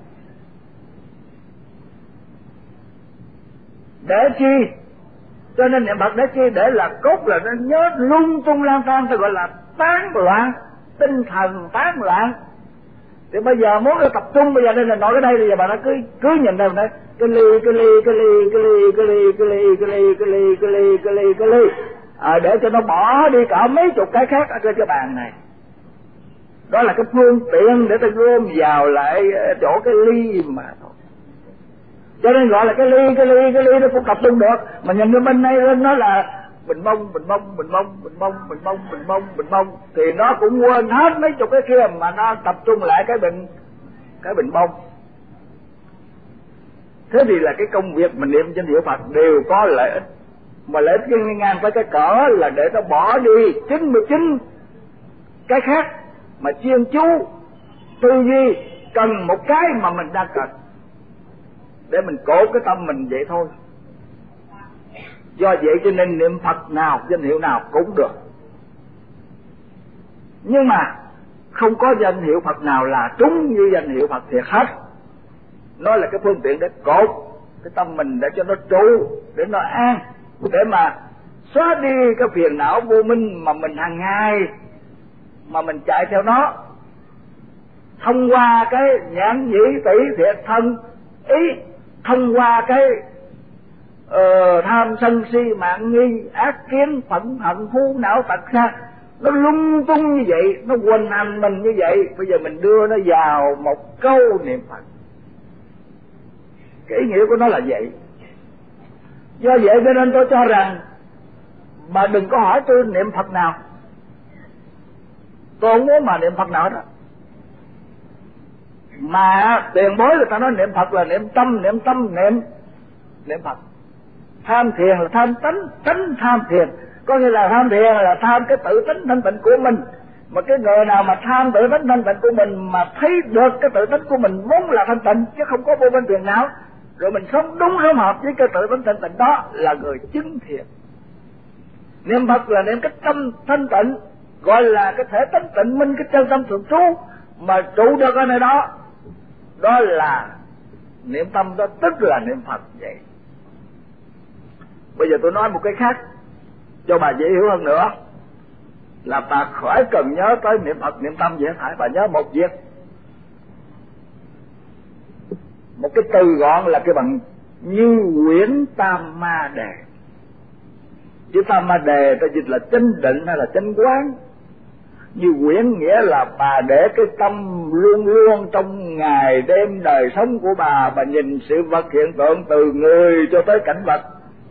Để chi? Cho nên niệm Phật để chi? Để là cốt là nó nhớ lung tung lang thang, tôi gọi là tán loạn, tinh thần tán loạn. Thì bây giờ muốn nó tập trung, bây giờ đây là nói cái đây, bây giờ bà nó cứ cứ nhìn đây này, cái ly, cái ly, cái ly, cái ly, cái ly, cái ly, cái ly, cái ly, cái ly, cái ly, cái ly, à, để cho nó bỏ đi cả mấy chục cái khác ở trên cái bàn này. Đó là cái phương tiện để ta gom vào lại chỗ cái ly mà thôi. Cho nên gọi là cái ly, cái ly, cái ly nó cũng tập trung được. Mà nhìn cái bên này lên nó là bình bông, bình bông, bình bông, bình bông, bình bông, bình bông, bình bông, thì nó cũng quên hết mấy chục cái kia mà nó tập trung lại cái bình, cái bình bông. Thế thì là cái công việc mình niệm danh hiệu Phật đều có lợi ích, mà lợi ích ngang ngang với cái cỡ là để nó bỏ đi chín mươi chín cái khác, mà chuyên chú tư duy cần một cái mà mình đang cần để mình cố cái tâm mình vậy thôi. Do vậy cho nên niệm Phật nào, danh hiệu nào cũng được, nhưng mà không có danh hiệu Phật nào là trúng như danh hiệu Phật thiệt hết. Nó là cái phương tiện để cột cái tâm mình, để cho nó trụ, để nó an, để mà xóa đi cái phiền não vô minh mà mình hàng ngày mà mình chạy theo nó. Thông qua cái nhãn nhĩ tỷ thiệt thân ý, thông qua cái uh, tham sân si mạng nghi ác kiến phẫn hận phú não tật xa, nó lung tung như vậy, nó quỳnh hành mình như vậy. Bây giờ mình đưa nó vào một câu niệm Phật, cái ý nghĩa của nó là vậy. Do vậy cho nên tôi cho rằng mà đừng có hỏi tôi niệm Phật nào, tôi không muốn mà niệm Phật nào đó. Mà tiền bối người ta nói niệm Phật là niệm tâm, niệm tâm niệm niệm Phật. Tham thiền là tham tánh, tánh tham thiền, có nghĩa là tham thiền là tham cái tự tính thanh tịnh của mình. Mà cái người nào mà tham tự tính thanh tịnh của mình mà thấy được cái tự tính của mình vốn là thanh tịnh chứ không có vô bên thiền nào, rồi mình sống đúng sống hợp với cái tự tính thanh tịnh đó là người chứng thiền. Niệm Phật là niệm cái tâm thanh tịnh, gọi là cái thể tánh tịnh minh, cái chân tâm thường trú mà trụ được ở nơi đó, đó là niệm tâm, đó tức là niệm Phật vậy. Bây giờ tôi nói một cái khác cho bà dễ hiểu hơn nữa, là bà khỏi cần nhớ tới niệm Phật niệm tâm gì hết, phải bà nhớ một việc, một cái từ gọn là cái bằng như quyển tam ma đề. Chữ tam ma đề ta dịch là chánh định hay là chánh quán. Như quyển nghĩa là bà để cái tâm luôn luôn trong ngày đêm đời sống của bà, bà nhìn sự vật hiện tượng từ người cho tới cảnh vật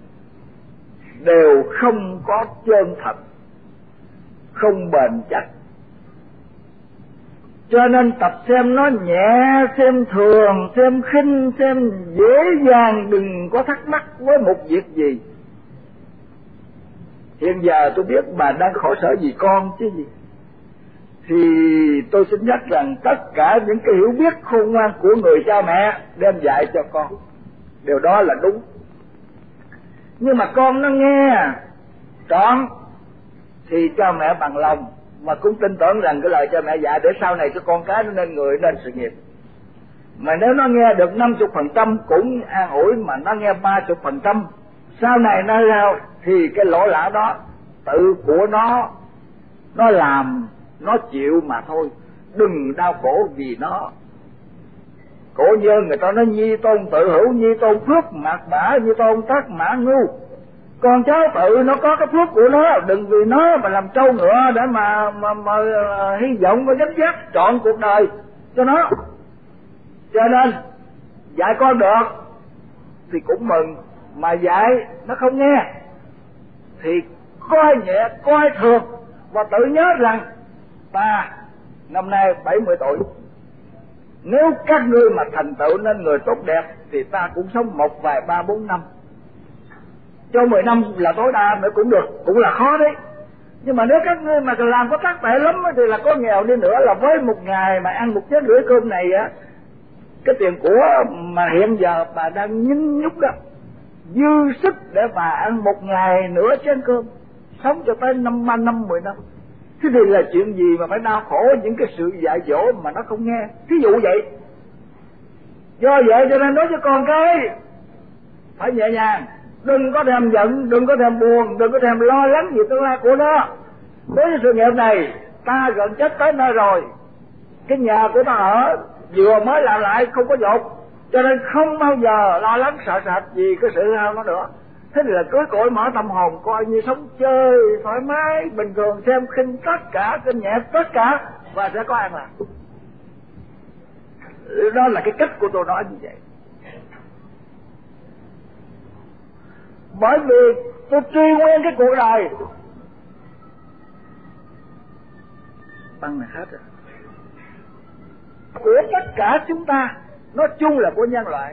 đều không có chân thật, không bền chắc. Cho nên tập xem nó nhẹ, xem thường, xem khinh, xem dễ dàng, đừng có thắc mắc với một việc gì. Hiện giờ tôi biết bà đang khổ sở vì con chứ gì, thì tôi xin nhắc rằng tất cả những cái hiểu biết khôn ngoan của người cha mẹ đem dạy cho con, điều đó là đúng. Nhưng mà con nó nghe trọn thì cha mẹ bằng lòng, mà cũng tin tưởng rằng cái lời cha mẹ dạy để sau này cho con cái nó nên người nên sự nghiệp. Mà nếu nó nghe được năm mươi phần trăm cũng an ủi, mà nó nghe ba mươi phần trăm sau này nó ra thì cái lỗ lã đó tự của nó, nó làm nó chịu mà thôi, đừng đau khổ vì nó. Cổ nhân người ta nói nhi tôn tự hữu, nhi tôn phước mạt bả, nhi tôn tác mã ngu. Con cháu tự nó có cái phước của nó, đừng vì nó mà làm trâu ngựa để mà mà, mà uh, hy vọng có gánh vác trọn cuộc đời cho nó. Cho nên dạy con được thì cũng mừng, mà dạy nó không nghe thì coi nhẹ coi thường, và tự nhớ rằng ta năm nay bảy mươi tuổi, nếu các ngươi mà thành tựu nên người tốt đẹp thì ta cũng sống một vài ba bốn năm, cho mười năm là tối đa nữa cũng được, cũng là khó đấy. Nhưng mà nếu các ngươi mà làm có tác tệ lắm thì là có nghèo đi nữa, là với một ngày mà ăn một chén rưỡi cơm này á, cái tiền của mà hiện giờ bà đang nhín nhúc đó, dư sức để bà ăn một ngày nửa chén cơm, sống cho tới năm ba năm mười năm. Thế thì là chuyện gì mà phải đau khổ những cái sự dạy dỗ mà nó không nghe. Thí dụ vậy. Do vậy cho nên nói cho con cái phải nhẹ nhàng, đừng có thèm giận, đừng có thèm buồn, đừng có thèm lo lắng về tương lai của nó. Đối với sự nghiệp này, ta gần chết tới nơi rồi, cái nhà của ta ở vừa mới làm lại không có dột, cho nên không bao giờ lo lắng sợ sệt vì cái sự hao nó nữa. Thế thì là cưới cội mở tâm hồn, coi như sống chơi thoải mái bình thường, xem khinh tất cả, xem nhẹ tất cả, và sẽ có an lạc. Đó là cái cách của tôi nói như vậy. Bởi vì tôi truy nguyên cái cuộc đời băng này hết rồi, của tất cả chúng ta, nói chung là của nhân loại.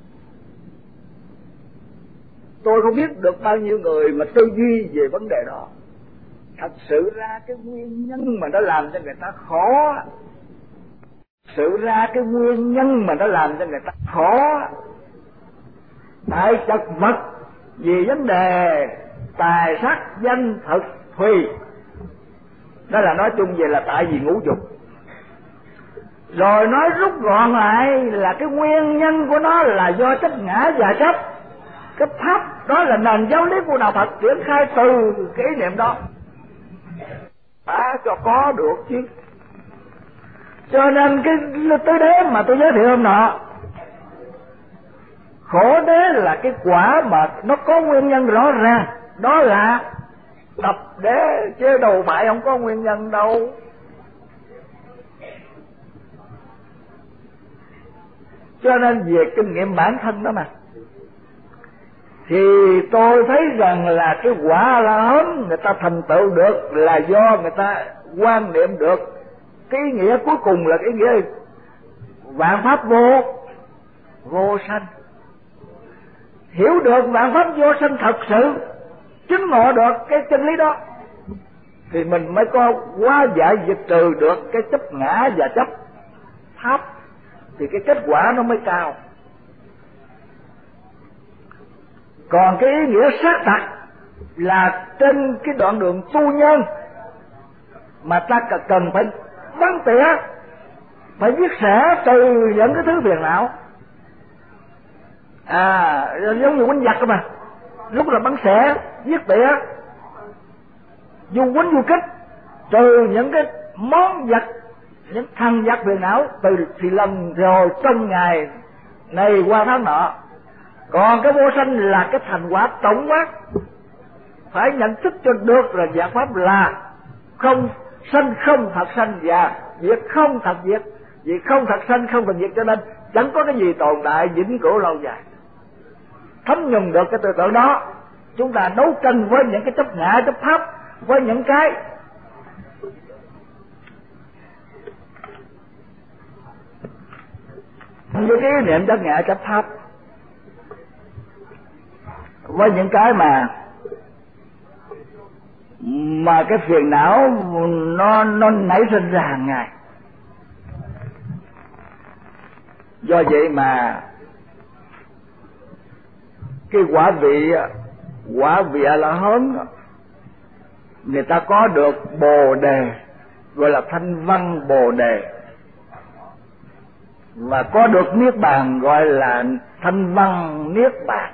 Tôi không biết được bao nhiêu người mà tư duy về vấn đề đó. Thật sự ra cái nguyên nhân mà nó làm cho người ta khó, sự ra cái nguyên nhân mà nó làm cho người ta khó tại chật vật vì vấn đề tài sắc danh thực thùy. Đó là nói chung về là tại vì ngũ dục. Rồi nói rút gọn lại là cái nguyên nhân của nó là do chấp ngã và chấp. Cái pháp đó là nền giáo lý của đạo Phật triển khai từ cái ý niệm đó, đã cho có được chứ. Cho nên cái tứ đế mà tôi giới thiệu hôm nọ, khổ đế là cái quả mà nó có nguyên nhân rõ ràng, đó là tập để chứ đâu phải không có nguyên nhân đâu. Cho nên về kinh nghiệm bản thân đó mà, thì tôi thấy rằng là cái quả La Hán người ta thành tựu được là do người ta quan niệm được cái ý nghĩa cuối cùng là cái nghĩa vạn pháp vô vô sanh. Hiểu được vạn pháp vô sanh thật sự, chứng ngộ được cái chân lý đó, thì mình mới có hóa giải diệt trừ được cái chấp ngã và chấp pháp, thì cái kết quả nó mới cao. Còn cái ý nghĩa xác thật là trên cái đoạn đường tu nhân mà ta cần phải bắn tỉa, phải giết xẻ từ những cái thứ phiền não. À, giống như quýnh giặc cơ mà, lúc là bắn xẻ giết tỉa, du quýnh du kích, trừ những cái món vật, những thằng vật phiền não từ thì lần rồi trong ngày này qua tháng nọ. Còn cái vô sanh là cái thành quả tổng quát, phải nhận thức cho được là giải pháp là không sanh không thật sanh và diệt không thật diệt. Vì không thật sanh không thật diệt cho nên chẳng có cái gì tồn tại vĩnh cửu lâu dài. Thấm nhuần được cái tư tưởng đó, chúng ta đấu tranh với những cái chấp ngã chấp pháp, với những cái như cái ý niệm chấp ngã chấp pháp, với những cái mà mà cái phiền não nó nó nảy sinh ra hàng ngày. Do vậy mà cái quả vị quả vị A La Hán người ta có được bồ đề, gọi là thanh văn bồ đề, và có được niết bàn gọi là thanh văn niết bàn,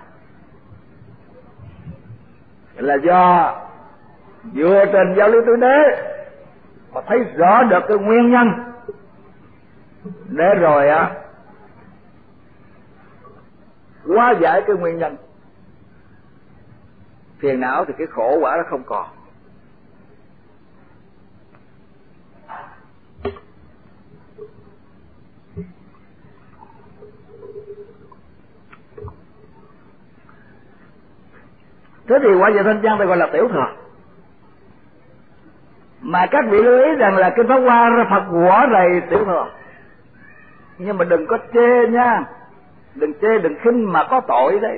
là do dựa trên giáo lý tứ đế mà thấy rõ được cái nguyên nhân, để rồi á hóa giải cái nguyên nhân phiền não, thì cái khổ quả nó không còn. Thế thì quả vị thanh văn thì gọi là tiểu thừa. Mà các vị lưu ý rằng là kinh Pháp Hoa ra Phật quả đầy tiểu thừa, nhưng mà đừng có chê nha, đừng chê đừng khinh mà có tội đấy.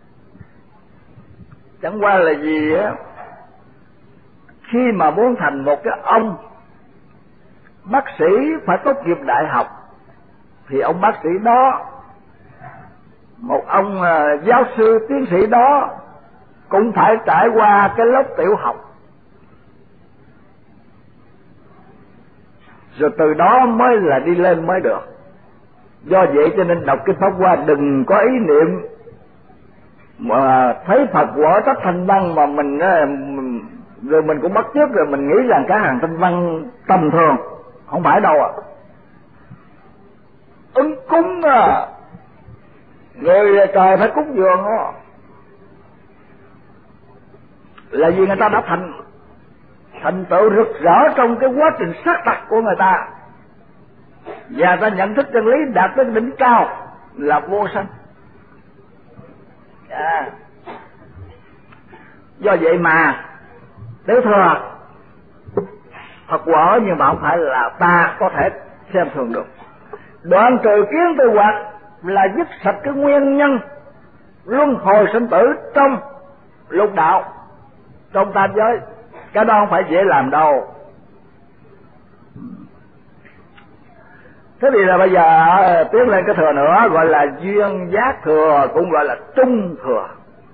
Chẳng qua là gì á, khi mà muốn thành một cái ông bác sĩ phải tốt nghiệp đại học, thì ông bác sĩ đó, một ông uh, giáo sư tiến sĩ đó cũng phải trải qua cái lớp tiểu học, rồi từ đó mới là đi lên mới được. Do vậy cho nên đọc kinh Pháp Hoa đừng có ý niệm mà thấy Phật quả tất thanh văn mà mình rồi mình cũng bắt chước, rồi mình nghĩ rằng cả hàng thanh văn tầm thường. Không phải đâu ạ. À. Ứng cúng à, người trời phải cúng dường đó, là vì người ta đã thành thành tựu rực rỡ trong cái quá trình xác đặt của người ta, và ta nhận thức chân lý đạt đến đỉnh cao là vô sanh. À, do vậy mà tiểu thừa Phật quả, nhưng mà không phải là ta có thể xem thường được. Đoạn trừ kiến tư hoạt là dứt sạch cái nguyên nhân luân hồi sinh tử trong lục đạo, trong tam giới. Cái đó không phải dễ làm đâu. Thế thì là bây giờ tiến lên cái thừa nữa, gọi là duyên giác thừa, cũng gọi là trung thừa.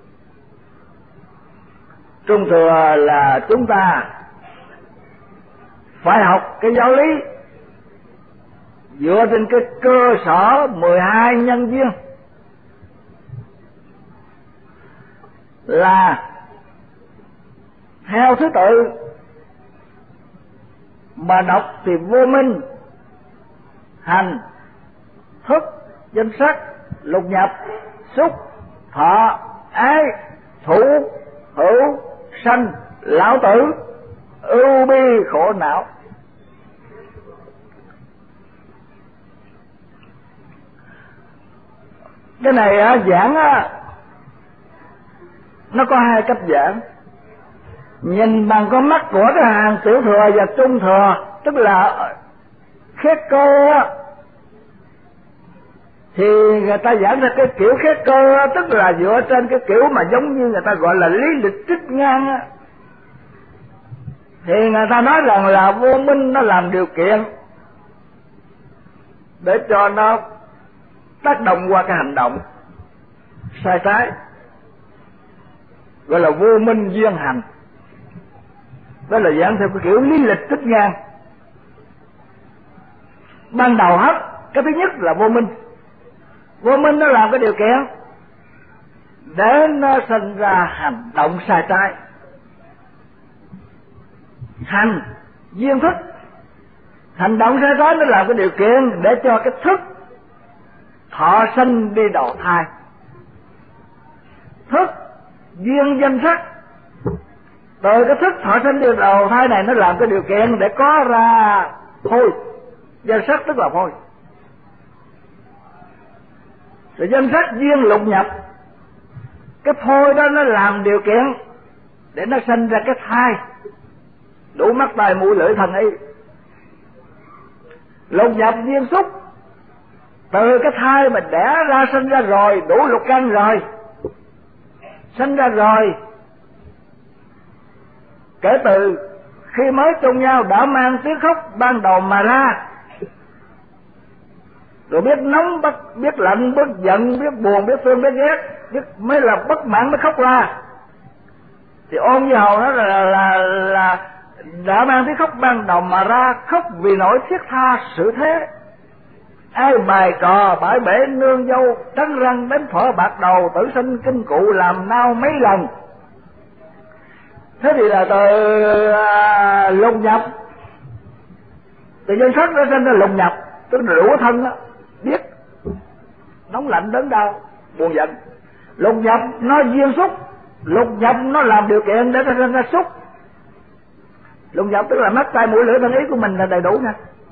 Trung thừa là chúng ta phải học cái giáo lý dựa trên cái cơ sở mười hai nhân duyên, là theo thứ tự mà đọc thì vô minh, hành, thức, danh sắc, lục nhập, xúc, thọ, ái, thủ, hữu, sanh, lão tử ưu bi khổ não. Cái này á, giảng á, nó có hai cách giảng. Nhìn bằng con mắt của cái hàng tiểu thừa và trung thừa, tức là khét cơ á, thì người ta giảng ra cái kiểu khét cơ á, tức là dựa trên cái kiểu mà giống như người ta gọi là lý lịch trích ngang á, thì người ta nói rằng là vô minh nó làm điều kiện để cho nó tác động qua cái hành động sai trái, gọi là vô minh duyên hành. Đó là giảng theo cái kiểu lý lịch trích ngang. Ban đầu hết, cái thứ nhất là vô minh. Vô minh nó làm cái điều kiện để nó sinh ra hành động sai trái. Hành duyên thức, hành động sai trái nó làm cái điều kiện để cho cái thức thọ sinh đi đầu thai. Thức duyên danh sắc, từ cái thức thọ sinh đi đầu thai này nó làm cái điều kiện để có ra phôi. Danh sắc tức là phôi. Rồi danh sắc duyên lục nhập, cái phôi đó nó làm điều kiện để nó sinh ra cái thai, đủ mắt tai mũi lưỡi thân ý. Lục nhập duyên xúc, từ cái thai mà đẻ ra sinh ra rồi, đủ lục căn rồi, sinh ra rồi, kể từ khi mới chung nhau đã mang tiếng khóc ban đầu mà ra, rồi biết nóng biết, biết lạnh, biết giận, biết buồn, biết thương, biết ghét, biết mới là bất mãn mới khóc ra. Thì ôn với hầu đó là, là, là, là đã mang tiếng khóc ban đầu mà ra, khóc vì nỗi thiết tha sự thế. Ai bài trò bãi bể nương dâu, trắng răng đến phở bạc đầu, tử sinh kinh cụ làm nao mấy lần. Thế thì là từ à, lục nhập, từ danh sắc nó sinh ra lục nhập, tức là đủ thân đó, biết nóng lạnh đớn đau buồn giận. Lục nhập nó duyên xúc, lục nhập nó làm điều kiện để nó sinh ra xúc. Lục nhập tức là mắt tai mũi lưỡi thân ý của mình là đầy đủ nha,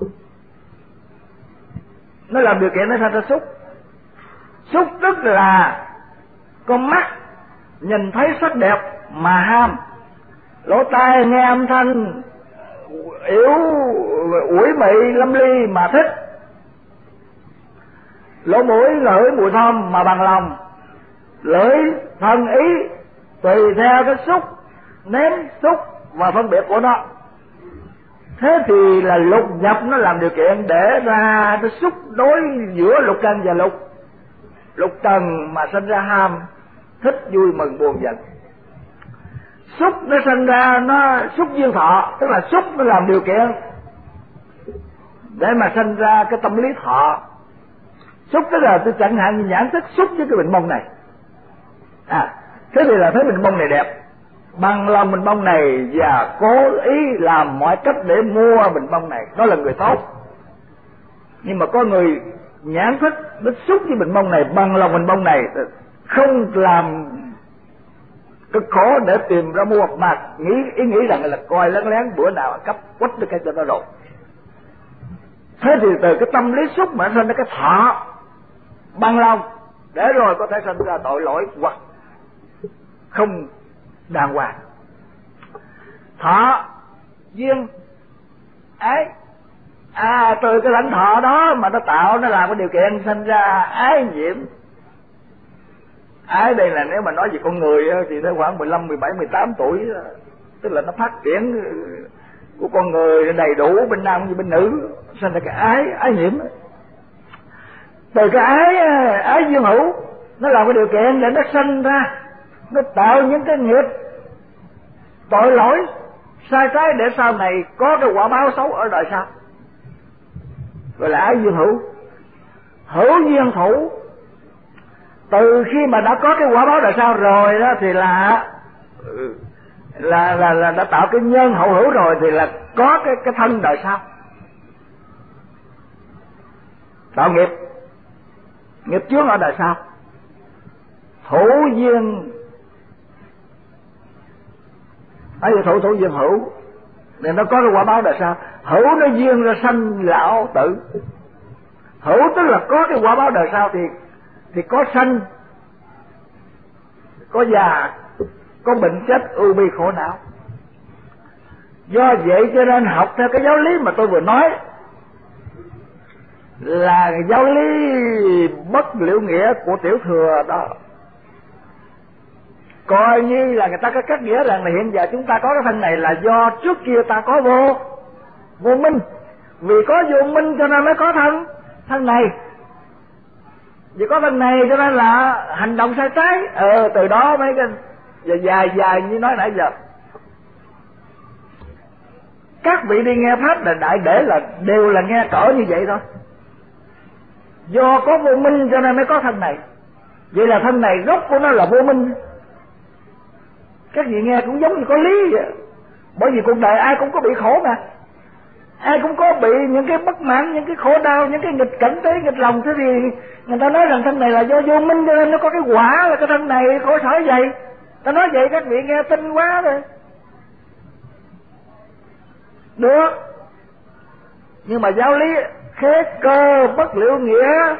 nó làm điều kiện nó sinh ra xúc. Xúc tức là con mắt nhìn thấy sắc đẹp mà ham, lỗ tai nghe âm thanh yếu uổi mị lâm ly mà thích, lỗ mũi ngửi mùi thơm mà bằng lòng, lưỡi thân ý tùy theo cái xúc nếm xúc và phân biệt của nó. Thế thì là lục nhập nó làm điều kiện để ra cái xúc đối giữa lục căn và lục lục trần mà sinh ra ham thích vui mừng buồn giận. Xúc nó sinh ra nó xúc duyên thọ, tức là xúc nó làm điều kiện để mà sinh ra cái tâm lý thọ. Xúc tức là tôi chẳng hạn như nhãn thức xúc với cái bình mông này, à thế thì là thấy bình mông này đẹp, bằng lòng bình mông này và cố ý làm mọi cách để mua bình mông này, đó là người tốt. Nhưng mà có người nhãn thức nó xúc với bình mông này, bằng lòng bình mông này, không làm cực khổ để tìm ra mua, mà nghĩ ý nghĩ rằng là coi lén lén bữa nào cấp quất được cái cho nó rồi. Thế thì từ cái tâm lý xúc mà sinh ra cái thọ bằng lòng, để rồi có thể sinh ra tội lỗi hoặc không đàng hoàng. Thọ duyên ái, à từ cái lãnh thọ đó mà nó tạo, nó làm cái điều kiện sinh ra ái nhiễm. Ái đây là nếu mà nói về con người thì nó khoảng mười lăm, mười bảy, mười tám tuổi, tức là nó phát triển của con người đầy đủ bên nam như bên nữ, sinh ra cái ái, ái nhiễm. Từ cái ái, ái duyên hữu, nó làm cái điều kiện để nó sinh ra, nó tạo những cái nghiệp tội lỗi sai trái để sau này có cái quả báo xấu ở đời sau, gọi là ái duyên hữu. Hữu duyên thủ, từ khi mà đã có cái quả báo đời sau rồi đó thì là là là, là đã tạo cái nhân hậu hữu rồi, thì là có cái cái thân đời sau, tạo nghiệp nghiệp chướng ở đời sau. Thủ duyên Ở thụ thụ diệt hữu nên nó có cái quả báo đời sau. Hữu nó duyên ra sanh lão tử. Hữu tức là có cái quả báo đời sau thì thì có sanh, có già, có bệnh chết, ưu bi khổ não. Do vậy cho nên học theo cái giáo lý mà tôi vừa nói là giáo lý bất liễu nghĩa của Tiểu Thừa đó. Coi như là người ta có cách nghĩa rằng là hiện giờ chúng ta có cái thân này là do trước kia ta có vô vô minh, vì có vô minh cho nên mới có thân thân này, vì có thân này cho nên là hành động sai trái. Ờ từ đó mấy cái dài dài dài như nói nãy giờ, các vị đi nghe pháp là đại để là đều là nghe cỡ như vậy thôi. Do có vô minh cho nên mới có thân này. Vậy là thân này gốc của nó là vô minh. Các vị nghe cũng giống như có lý vậy. Bởi vì cuộc đời ai cũng có bị khổ mà, ai cũng có bị những cái bất mãn, những cái khổ đau, những cái nghịch cảnh tới nghịch lòng. Thế thì người ta nói rằng thân này là do vô minh cho nên nó có cái quả là cái thân này khổ sở vậy. Ta nói vậy các vị nghe tin quá rồi. Được. Nhưng mà giáo lý khế cơ bất liễu nghĩa.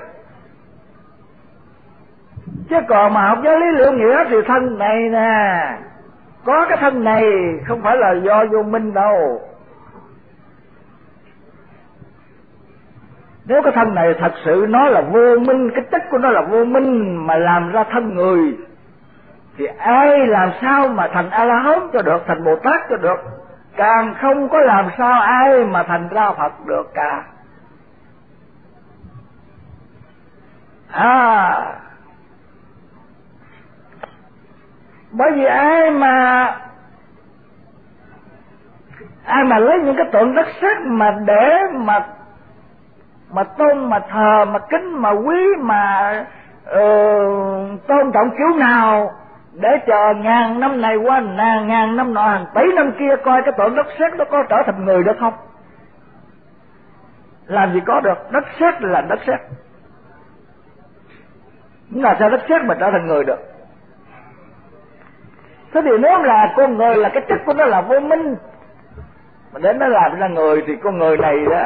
Chứ còn mà học giáo lý liễu nghĩa thì thân này nè, có cái thân này không phải là do vô minh đâu. Nếu cái thân này thật sự nó là vô minh, cái chất của nó là vô minh mà làm ra thân người, thì ai làm sao mà thành A-la-hán cho được, thành Bồ Tát cho được, càng không có làm sao ai mà thành ra Phật được cả. À, bởi vì ai mà ai mà lấy những cái tượng đất sét mà để mà mà tôn mà thờ mà kính mà quý mà uh, tôn trọng kiểu nào để chờ ngàn năm này qua ngàn ngàn năm nọ hàng tỷ năm kia coi cái tượng đất sét nó có trở thành người được không? Làm gì có được. Đất sét là đất sét, nhưng là sao đất sét mà trở thành người được? Thế thì nếu là con người là cái chất của nó là vô minh mà đến nó làm ra người, thì con người này đó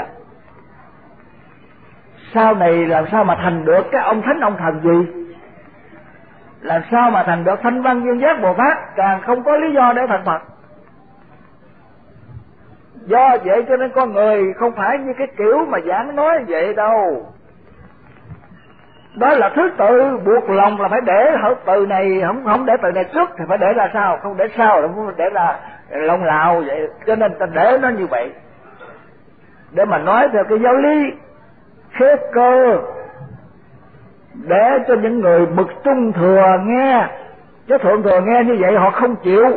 sau này làm sao mà thành được cái ông thánh ông thần gì? Làm sao mà thành được Thanh Văn Duyên Giác Bồ Tát? Càng không có lý do để thành Phật. Do vậy cho nên con người không phải như cái kiểu mà giảng nói vậy đâu. Đó là thứ tự, buộc lòng là phải để hở từ này, không không để từ này trước thì phải để ra sau, không để sau là không để ra lông lào vậy. Cho nên ta để nó như vậy để mà nói theo cái giáo lý khế cơ, để cho những người bậc trung thừa nghe. Chứ thượng thừa nghe như vậy họ không chịu.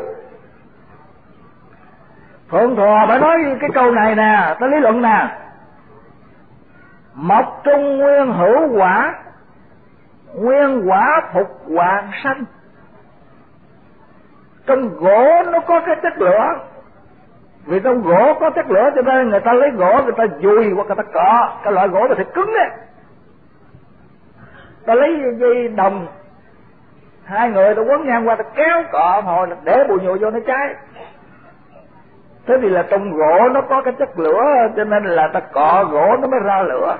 Thượng thừa phải nói cái câu này nè, tới lý luận nè: mộc trung nguyên hữu quả, nguyên quả phục hoàng sanh. Trong gỗ nó có cái chất lửa, vì trong gỗ có chất lửa cho nên người ta lấy gỗ người ta dùi hoặc người ta cọ. Cái loại gỗ này thì cứng đấy, ta lấy dây đồng, hai người ta quấn ngang qua ta kéo cọ hồi để bùi nhùi vô nó cháy. Thế thì là trong gỗ nó có cái chất lửa cho nên là ta cọ gỗ nó mới ra lửa.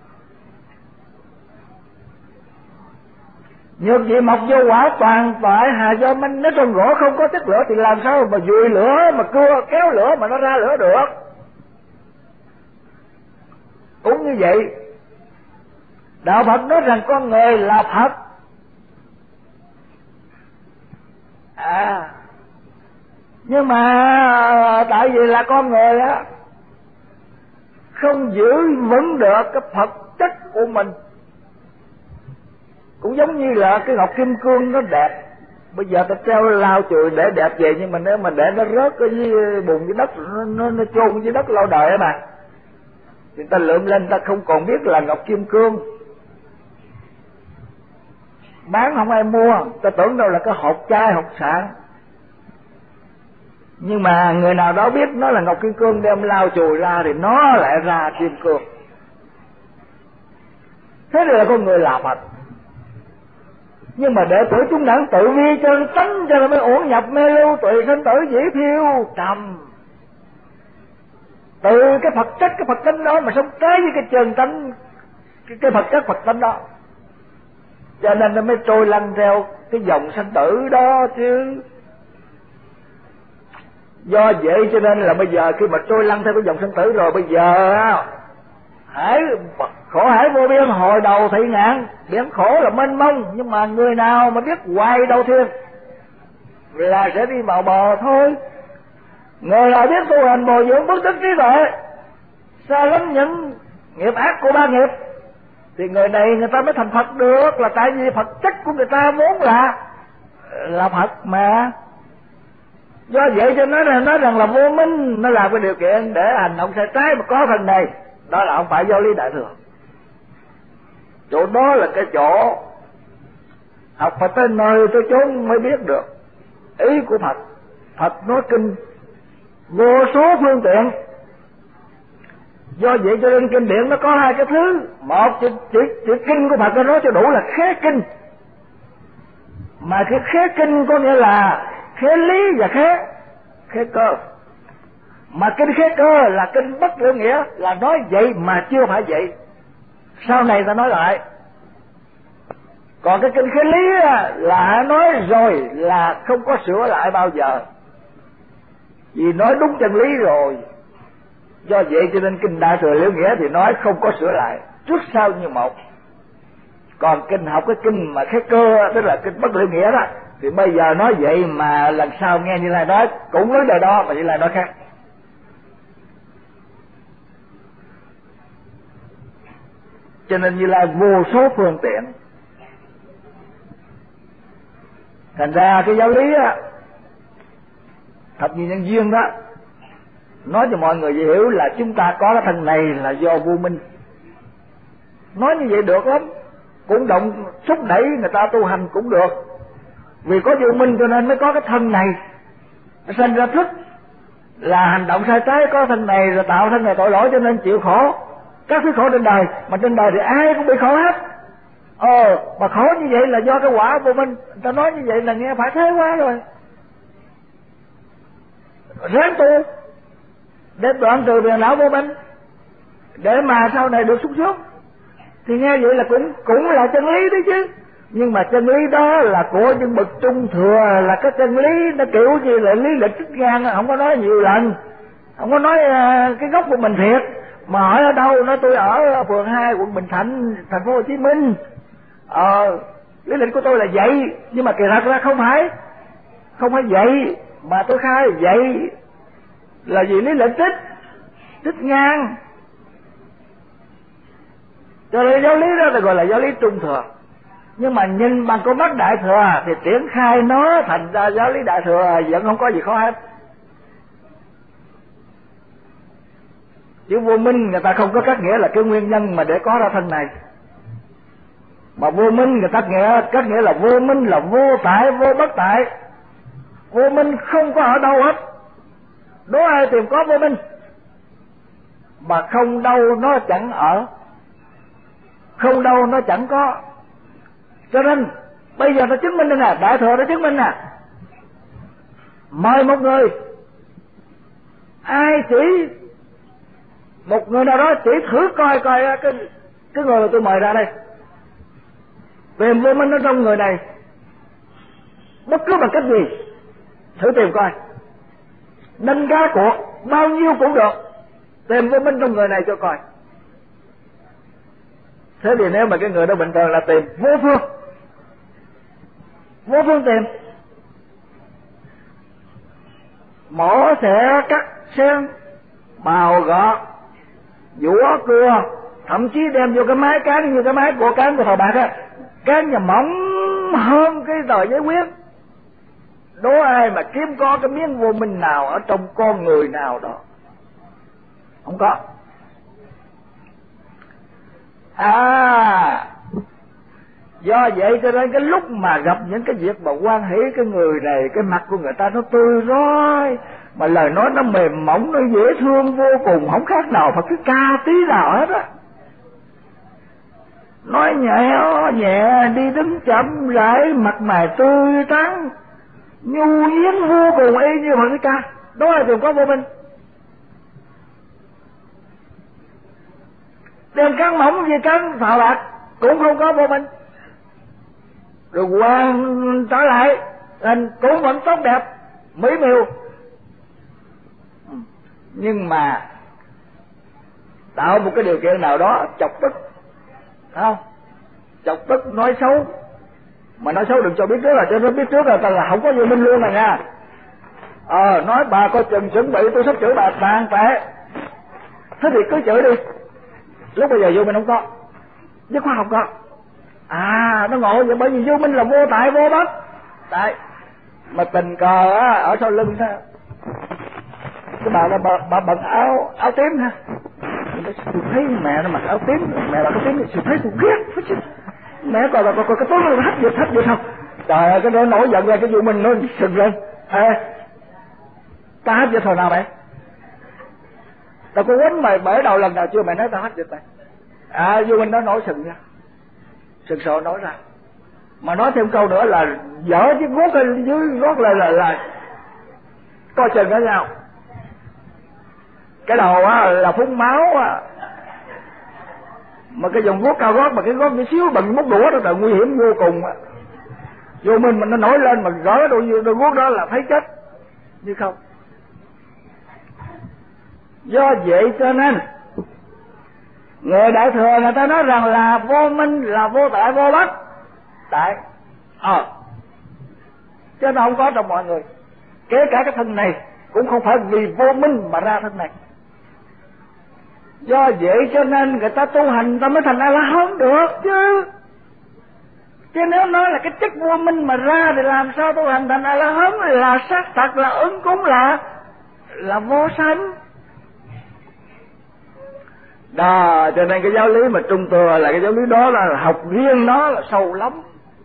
Nhược vậy mộc vô quả toàn tại hà do minh. Nếu trong gỗ không có chất lửa thì làm sao mà dùi lửa mà cưa kéo lửa mà nó ra lửa được? Cũng như vậy, đạo Phật nói rằng con người là Phật. À, nhưng mà tại vì là con người á không giữ vững được cái Phật chất của mình. Cũng giống như là cái ngọc kim cương nó đẹp, bây giờ ta treo lau chùi để đẹp vậy, nhưng mà nếu mà để nó rớt ở dưới bùn dưới đất, nó, nó, nó chôn dưới đất lâu đời á mà, thì ta lượm lên ta không còn biết là ngọc kim cương. Bán không ai mua, ta tưởng đâu là cái hột chai hột sạn. Nhưng mà người nào đó biết nó là ngọc kim cương đem lau chùi ra thì nó lại ra kim cương. Thế thì là con người là Phật. Nhưng mà đệ tử chúng đẳng tự vi cho tánh, cho nên mới uổng nhập mê lưu tùy sinh tử dĩ phiêu trầm. Từ cái Phật chất, cái Phật tánh đó mà sống trái với cái chân tánh, cái, cái Phật chất Phật tánh đó, cho nên nó mới trôi lăn theo cái dòng sanh tử đó chứ. Do vậy cho nên là bây giờ khi mà trôi lăn theo cái dòng sanh tử rồi, bây giờ hãy khổ hải vô biên, hồi đầu thị ngạn, biển khổ là mênh mông, nhưng mà người nào mà biết hoài đầu thuyền là sẽ đi vào bờ thôi. Người nào biết tu hành bồi dưỡng bất đức trí tuệ, xa lắm những nghiệp ác của ba nghiệp, thì người này người ta mới thành Phật được, là tại vì Phật chất của người ta vốn là là Phật mà. Do vậy cho nó nói rằng là vô minh nó là cái điều kiện để hành động sai trái mà có phần này, đó là không phải giáo lý đại thừa. Chỗ đó là cái chỗ học Phật tới nơi tới chốn mới biết được ý của Phật. Phật nói kinh vô số phương tiện, do vậy cho nên kinh điển nó có hai cái thứ. Một, chỉ, chỉ, chỉ kinh của Phật nó nói cho đủ là khế kinh, mà cái khế kinh có nghĩa là khế lý và khế khế cơ. Mà kinh khế cơ là kinh bất lưỡng nghĩa, là nói vậy mà chưa phải vậy, sau này ta nói lại. Còn cái kinh khế lý là nói rồi là không có sửa lại bao giờ, vì nói đúng chân lý rồi. Do vậy cho nên kinh đại thừa liễu nghĩa thì nói không có sửa lại, trước sau như một. Còn kinh học cái kinh mà khế cơ, tức là kinh bất lưỡng nghĩa đó, thì bây giờ nói vậy mà lần sau nghe Như Lai nói cũng vấn đề đó, mà Như Lai nói khác. Cho nên Như Lai vô số phương tiện. Thành ra cái giáo lý á, thập nhị nhân duyên đó, nói cho mọi người hiểu là chúng ta có cái thân này là do vô minh. Nói như vậy được lắm, cũng động thúc đẩy người ta tu hành cũng được. Vì có vô minh cho nên mới có cái thân này, nó sinh ra thức là hành động sai trái, có thân này rồi tạo thân này tội lỗi cho nên chịu khổ. Các thứ khổ trên đời, mà trên đời thì ai cũng bị khổ hết. Ờ, mà khổ như vậy là do cái quả vô minh. Người ta nói như vậy là nghe phải thế quá rồi. Ráng tu để đoạn trừ phiền não vô minh, để mà sau này được sung sướng, thì nghe vậy là cũng cũng là chân lý đấy chứ. Nhưng mà chân lý đó là của những bậc trung thừa, là cái chân lý nó kiểu gì là lý lịch trích ngang, không có nói nhiều lần, không có nói uh, cái gốc của mình thiệt. Mà hỏi ở đâu, nói tôi ở phường hai quận Bình Thạnh, thành phố Hồ Chí Minh. Ờ, lý lịch của tôi là vậy, nhưng mà kỳ thật ra không phải, không phải vậy, mà tôi khai vậy là vì lý lịch trích trích ngang. Cho nên giáo lý đó là gọi là giáo lý trung thừa. Nhưng mà nhìn bằng con mắt đại thừa thì triển khai nó thành ra giáo lý đại thừa vẫn không có gì khó hết. Chứ vô minh người ta không có cách nghĩa là cái nguyên nhân mà để có ra thân này. Mà vô minh người ta nghĩa cách nghĩa là vô minh là vô tại, vô bất tại. Vô minh không có ở đâu hết. Đố ai tìm có vô minh, mà không đâu nó chẳng ở, không đâu nó chẳng có. Cho nên bây giờ nó chứng minh đây nè, đại thừa nó chứng minh nè. Mời một người, ai chỉ một người nào đó chỉ thử coi coi cái cái người mà tôi mời ra đây, tìm vô minh ở trong người này bất cứ bằng cách gì, thử tìm coi, nâng cá cuộc bao nhiêu cũng được, tìm vô minh trong người này cho coi. Thế thì nếu mà cái người đó bình thường là tìm vô phương, vô phương tìm, mổ xẻ cắt xen bào gọt dũa cưa, thậm chí đem vô cái máy cán như cái máy của cán của thợ bạc á, cán nhà mỏng hơn cái tờ giấy quyết. Đố ai mà kiếm có cái miếng vô minh nào ở trong con người nào đó, không có. À, do vậy cho nên cái lúc mà gặp những cái việc mà quan hỷ cái người này, cái mặt của người ta nó tươi rói, mà lời nói nó mềm mỏng, nó dễ thương vô cùng, không khác nào phải cái ca tí nào hết á. nói nhẹ nhẹ, đi đứng chậm rãi, mặt mày tươi tắn, nhu nhuyễn vô cùng y như Phật Thích Ca. Đó là trường có vô minh. Đèn căng mỏng như căng phào bạc cũng không có vô minh. Rồi hoàn trở lại hình cũng vẫn tốt đẹp mỹ miều, nhưng mà tạo một cái điều kiện nào đó chọc tức, không chọc tức nói xấu, mà nói xấu đừng cho biết trước, là cho nó biết trước là là không có vô minh luôn mà nha. Ờ nói bà coi chừng chuẩn bị tôi sắp chửi bà tàn tệ, thế thì cứ chửi đi. Lúc bây giờ vô minh không có, dứt khoát không có. À nó ngộ vậy, bởi vì vô minh là vô tại vô bất. Tại mà tình cờ á, ở sau lưng đó cái bà là bà, bà bận áo áo tím ha, tôi thấy mẹ nó mặc áo tím, mẹ là áo tím thì tôi thấy tôi ghét. Mẹ coi coi coi cái tối nó hắt giật hắt giật không, trời ơi cái đó nổi giận ra, cái vô minh nó sừng lên. À, ta hắt giật hồi nào mẹ? Tao có quánh mày bể đầu lần nào chưa mày nói tao hắt giật mày? À vô minh nó nổi sừng ra, sừng sộ nói ra. Mà nói thêm câu nữa là dở chứ gót ở dưới gót là là là coi chừng ở nhau. Cái đầu á là phun máu á, mà cái dòng gót cao gót mà cái gót nhỏ xíu bằng móc đũa đó là nguy hiểm vô cùng á. Vô minh mà nó nổi lên mà gỡ đôi đôi gót đó là thấy chết như không. Do vậy cho nên người Đại Thừa người ta nói rằng là vô minh là vô tại vô bất. Tại ờ à, chứ nó không có trong mọi người. Kể cả cái thân này cũng không phải vì vô minh mà ra thân này. Do vậy cho nên người ta tu hành ta mới thành A La Hán được chứ. Chứ nếu nói là cái chất vô minh mà ra thì làm sao tu hành thành A La Hán? Là xác thật, là ứng cúng, là là vô sanh. Đó, cho nên cái giáo lý mà Trung Thừa là cái giáo lý đó là học riêng nó là sâu lắm.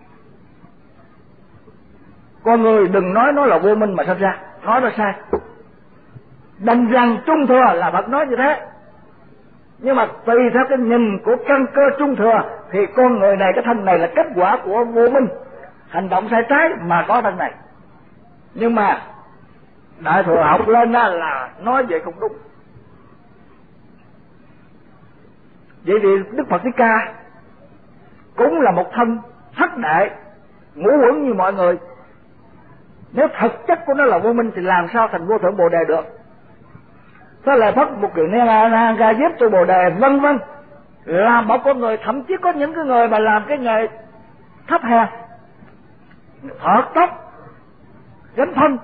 Con người đừng nói nó là vô minh mà sanh ra, nói nó sai. Đành rằng Trung Thừa là Phật nói như thế, nhưng mà tùy theo cái nhìn của căn cơ Trung Thừa thì con người này, cái thân này là kết quả của vô minh, hành động sai trái mà có thân này. Nhưng mà Đại Thừa học lên đó là nói vậy không đúng. Vậy thì Đức Phật Thích Ca cũng là một thân thất đại ngũ uẩn như mọi người. Nếu thực chất của nó là vô minh thì làm sao thành vô thượng Bồ Đề được? Thế là Phật một kiện na ga giúp tu Bồ Đề vân vân, làm một con người. Thậm chí có những cái người mà làm cái nghề thấp hèn, thọt tóc, gánh phân,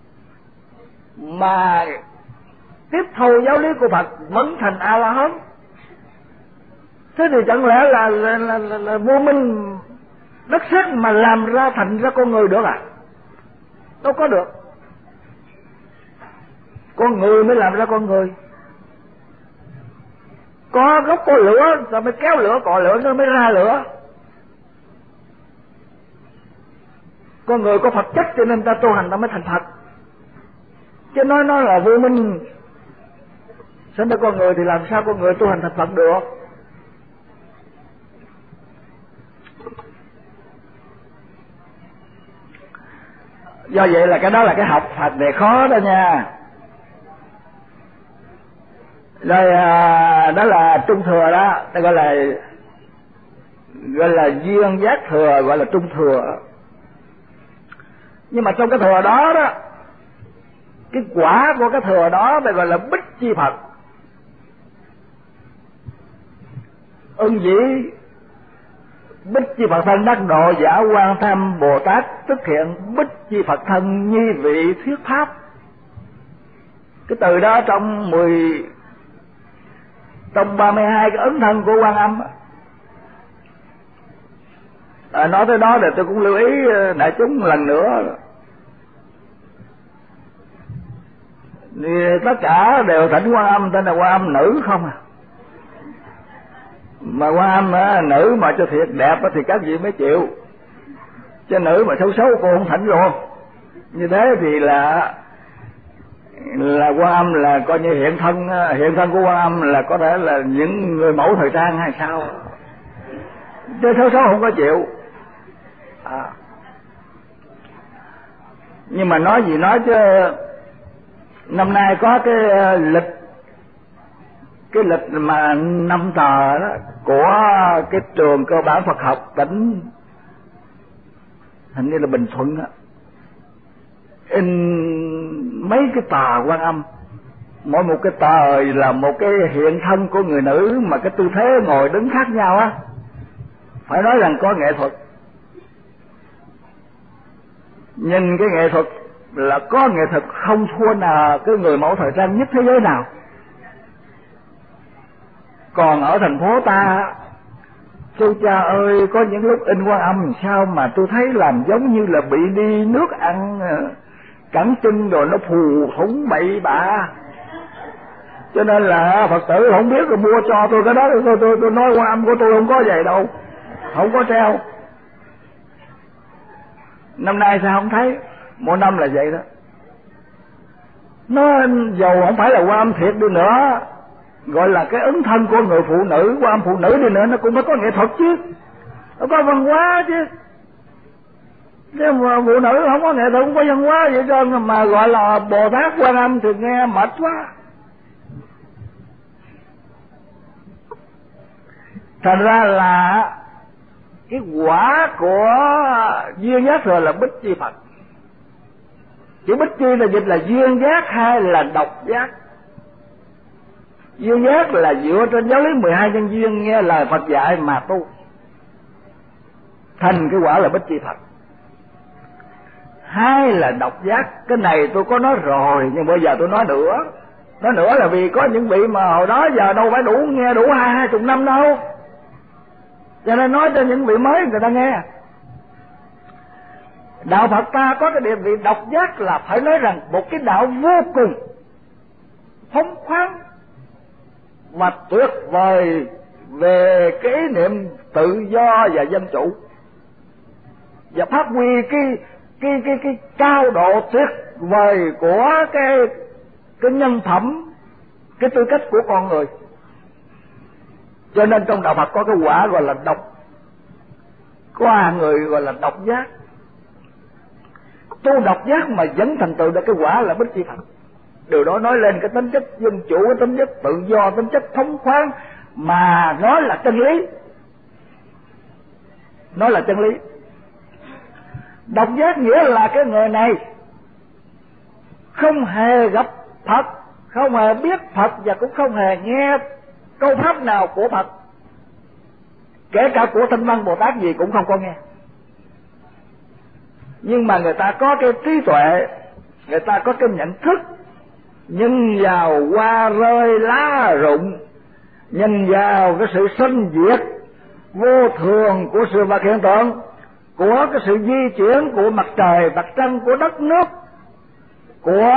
mà tiếp thu giáo lý của Phật vẫn thành A La Hán. Thế thì chẳng lẽ là, là, là, là, là vô minh đất sét mà làm ra thành ra con người được à? Đâu có được. Con người mới làm ra con người. Có gốc có lửa rồi mới kéo lửa, cọ lửa nó mới ra lửa. Con người có Phật chất cho nên ta tu hành ta mới thành Phật. Chứ nói nó là vô minh sinh ra con người thì làm sao con người tu hành thành Phật được? Do vậy là cái đó là cái học Phật này khó đó nha. Rồi à, đó là Trung Thừa đó, nó gọi là gọi là duyên giác thừa, gọi là Trung Thừa. Nhưng mà trong cái thừa đó đó, cái quả của cái thừa đó phải gọi là Bích Chi Phật. Ưng dĩ Bích Chi Phật thân đắc độ giả Quan Tham Bồ Tát xuất hiện Bích Chi Phật thân nhi vị thuyết pháp. Cái từ đó trong mười trong ba mươi hai cái ấn thân của Quan Âm. À, nói tới đó thì tôi cũng lưu ý đại chúng lần nữa, thì tất cả đều thỉnh Quan Âm tên là Quan Âm nữ không à. Mà Quan Âm á, nữ mà cho thiệt đẹp á, thì các vị mới chịu, chứ nữ mà xấu xấu cô không thỉnh luôn. Như thế thì là là Quan Âm là coi như hiện thân, hiện thân của Quan Âm là có thể là những người mẫu thời trang hay sao. chơi số số không có chịu. À. Nhưng mà nói gì nói chứ năm nay có cái lịch cái lịch mà năm tờ đó của cái trường cơ bản Phật học tỉnh hình như là Bình Thuận á, in mấy cái tờ Quan Âm, mỗi một cái tờ là một cái hiện thân của người nữ mà cái tư thế ngồi đứng khác nhau á, phải nói rằng có nghệ thuật. Nhìn cái nghệ thuật là có nghệ thuật không thua nào cái người mẫu thời trang nhất thế giới nào. Còn ở thành phố ta, chú cha ơi, có những lúc in Quan Âm sao mà tôi thấy làm giống như là bị đi nước ăn cẳng chân rồi nó phù thủng bậy bạ. Cho nên là Phật tử không biết rồi mua cho tôi cái đó, tôi tôi, tôi nói Quan Âm của tôi không có vậy đâu, không có treo. Năm nay sao không thấy? Mỗi năm là vậy đó. Nó dầu không phải là Quan Âm thiệt đi nữa, gọi là cái ứng thân của người phụ nữ, Quan Âm phụ nữ đi nữa, nó cũng phải có nghệ thuật chứ, nó có văn hóa chứ. Chứ mà phụ nữ không có nghệ thuật, không có văn hóa vậy cho mà gọi là Bồ Tát Quan Âm thì nghe mệt quá. Thành ra là cái quả của duyên giác rồi là bích chi Phật. Chữ bích chi là dịch là duyên giác hay là độc giác? Duyên giác là dựa trên giáo lý mười hai nhân duyên nghe lời Phật dạy mà tu, thành cái quả là bích chi Phật. Hai là độc giác, cái này tôi có nói rồi nhưng bây giờ tôi nói nữa. Nói nữa là vì có những vị mà hồi đó giờ đâu phải đủ nghe đủ hai hai chục năm đâu, cho nên nói cho những vị mới người ta nghe. Đạo Phật ta có cái địa vị độc giác là phải nói rằng một cái đạo vô cùng phóng khoáng và tuyệt vời về cái ý niệm tự do và dân chủ, và phát huy cái cái cái cái cao độ tuyệt vời của cái cái nhân phẩm, cái tư cách của con người. Cho nên trong đạo Phật có cái quả gọi là độc, có hai người gọi là độc giác. Tu độc giác mà vẫn thành tựu được cái quả là bích chi Phật. Điều đó nói lên cái tính chất dân chủ, cái tính chất tự do, tính chất phóng khoáng mà nó là chân lý. Nó là chân lý. Độc giác nghĩa là cái người này không hề gặp Phật, không hề biết Phật và cũng không hề nghe câu pháp nào của Phật, kể cả của Thanh Văn Bồ Tát gì cũng không có nghe. Nhưng mà người ta có cái trí tuệ, người ta có cái nhận thức, nhìn vào hoa rơi lá rụng, nhìn vào cái sự sinh diệt vô thường của sự vật hiện tượng, của cái sự di chuyển của mặt trời, mặt trăng, của đất nước, của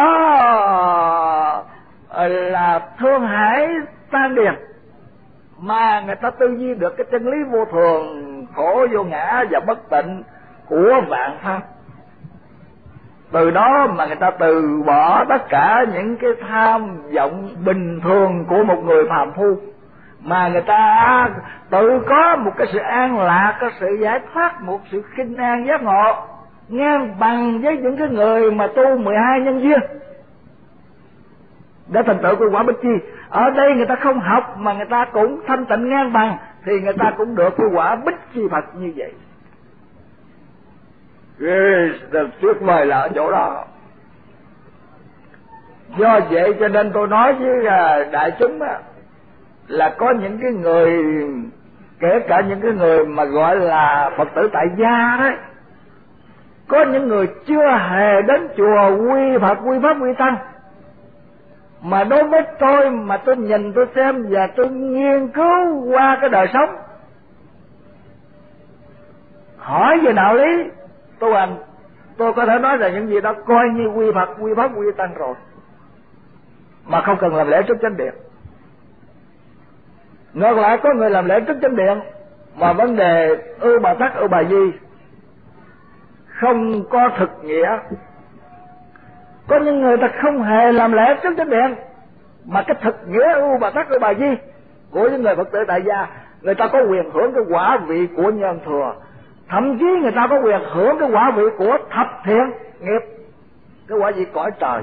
là thương hải tan điền, mà người ta tư duy được cái chân lý vô thường, khổ vô ngã và bất tịnh của vạn pháp. Từ đó mà người ta từ bỏ tất cả những cái tham vọng bình thường của một người phàm phu, mà người ta tự có một cái sự an lạc, có sự giải thoát, một sự khinh an giác ngộ ngang bằng với những cái người mà tu mười hai nhân duyên để thành tựu cái quả bích chi. Ở đây người ta không học mà người ta cũng thanh tịnh ngang bằng, thì người ta cũng được cái quả bích chi Phật như vậy. Tuyệt vời là ở chỗ đó. Do vậy cho nên tôi nói với đại chúng á, là có những cái người, kể cả những cái người mà gọi là Phật tử tại gia đấy, có những người chưa hề đến chùa quy Phật, quy Pháp, quy Tăng, mà đối với tôi mà tôi nhìn, tôi xem và tôi nghiên cứu qua cái đời sống, hỏi về đạo lý tu hành, tôi có thể nói rằng những gì đó coi như quy Phật, quy Pháp, quy Tăng rồi, mà không cần làm lễ trước chánh điện. Ngược lại có người làm lễ trước chánh điện mà vấn đề ưu bà tắc, ưu bà di không có thực nghĩa. Có những người ta không hề làm lễ trước chánh điện, mà cái thực nghĩa ưu bà tắc, ưu bà di của những người Phật tử tại gia người ta có quyền hưởng cái quả vị của nhân thừa, thậm chí người ta có quyền hưởng cái quả vị của thập thiện nghiệp, cái quả vị cõi trời.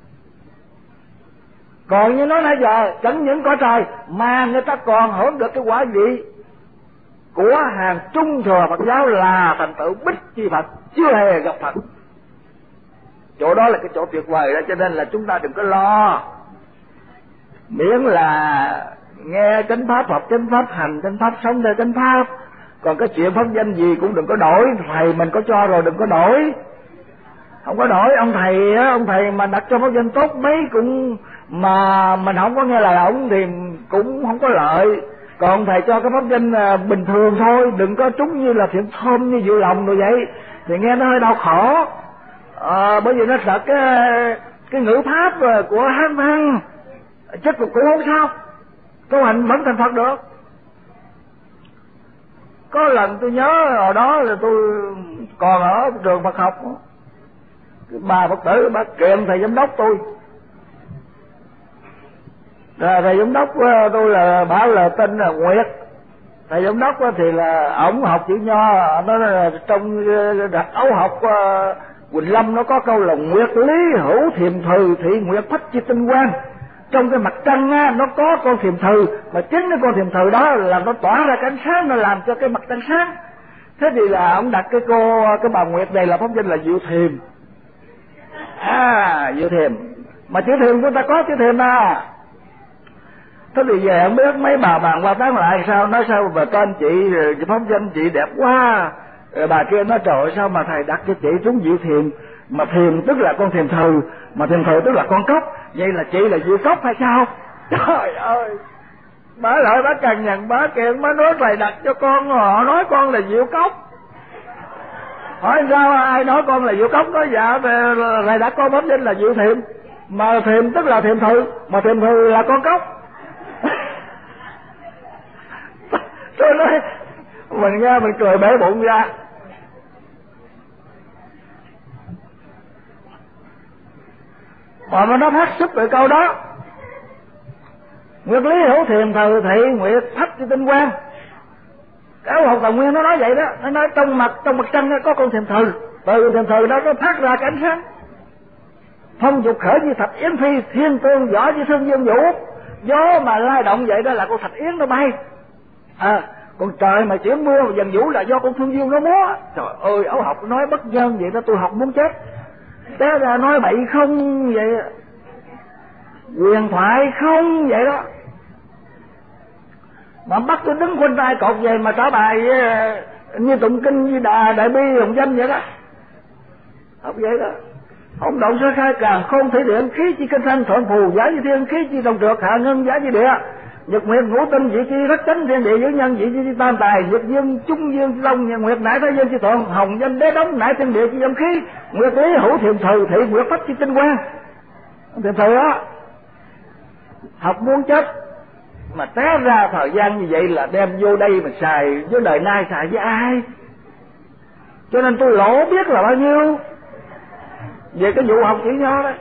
Còn như nói nãy giờ, chẳng những cõi trời mà người ta còn hưởng được cái quả vị của hàng trung thừa Phật giáo là thành tựu Bích Chi Phật, chưa hề gặp Phật. Chỗ đó là cái chỗ tuyệt vời đó, cho nên là chúng ta đừng có lo, miễn là nghe chánh pháp, học chánh pháp, hành chánh pháp, sống theo chánh pháp. Còn cái chuyện pháp danh gì cũng đừng có đổi, thầy mình có cho rồi đừng có đổi, không có đổi. Ông thầy á, ông thầy mà đặt cho pháp danh tốt mấy cũng mà mình không có nghe lời ổng thì cũng không có lợi. Còn thầy cho cái pháp danh bình thường thôi, đừng có trúng như là thiện thơm như Diệu Lòng rồi vậy, thì nghe nó hơi đau khổ. À, bởi vì nó sợ cái cái ngữ pháp của hát văn, chất cũng không sao, tu hành vẫn thành Phật được. Có lần tôi nhớ hồi đó là tôi còn ở trường Phật học, bà Phật tử bà kiện thầy giám đốc tôi. Rồi thầy giám đốc tôi là bảo là tên là Nguyệt. Thầy giám đốc thì là ổng học chữ Nho, nó là trong đặc ấu học Quỳnh Lâm nó có câu là Nguyệt lý hữu thiềm thừ thị nguyệt phách chi tinh quang. Trong cái mặt trăng á, nó có con thiềm thừ, mà chính cái con thiềm thừ đó là nó tỏa ra cái ánh sáng, nó làm cho cái mặt trăng sáng. Thế thì là ông đặt cái cô cái bà Nguyệt này là pháp danh là Diệu Thiềm. À, Diệu Thiềm, mà chữ Thiềm chúng ta có chữ Thiềm à. Thế thì về không biết mấy bà bàn qua tán lại sao, nói sao bà tên chị pháp danh chị đẹp quá. Rồi bà kia nói trời sao mà thầy đặt cho chị trúng Diệu Thiềm, mà Thiềm tức là con thiềm thừ, mà thiềm thừ tức là con cốc, vậy là chị là Diệu Cốc hay sao? Trời ơi, bà lại bà cằn nhằn bà kiện, bà nói thầy đặt cho con, họ nói con là Diệu Cốc. Hỏi sao ai nói con là Diệu Cốc? Nói dạ thầy đặt con pháp danh là Diệu Thiềm, mà Thiềm tức là thiềm thừ, mà thiềm thừ là con cốc. Tôi nói mình nghe mình cười bể bụng ra. Mà mà nó phát xuất từ câu đó, Nguyệt lý hữu thiềm thừ thị nguyệt phách chi tinh quang. Cái học Tàu Nguyên nó nói vậy đó, nó nói trong mặt trong mặt trăng có con thiềm thừ, từ thiềm thừ đó nó phát ra cái ánh sáng. Phong dục khởi như thạch yến phi, thiên tương võ như thương dương vũ. Gió mà lai động vậy đó là con thạch yến nó bay. À, còn trời mà chuyển mưa và dần vũ là do con thương dương nó múa. Trời ơi, ấu học nói bất nhân vậy đó, tôi học muốn chết. Té ra nói bậy không vậy, huyền thoại không vậy đó. Mà bắt tôi đứng quanh tay cột về mà trả bài như tụng kinh như đà đại bi hồng danh vậy đó. Học vậy đó. Ông động sơ khai càng không thể điện, khí chi kinh thanh thuận phù giá như thiên, khí chi đồng trượt hạ ngân giá như địa. Nhật nguyệt ngũ tinh vị chi rất chánh thiên địa giữ nhân vị chi tam tài, nhật dương trung dương long nhật nguyệt nải thái dương chi thuận, hồng danh đế đống nải thiên địa chi âm khí, nguyệt lý hữu thiềm thừ thị nguyệt phách chi tinh quang. Thiềm thừ á, học muốn chết mà té ra thời gian như vậy là đem vô đây mà xài với đời nay xài với ai? Cho nên tôi lỗ biết là bao nhiêu về cái vụ học chữ Nho đấy.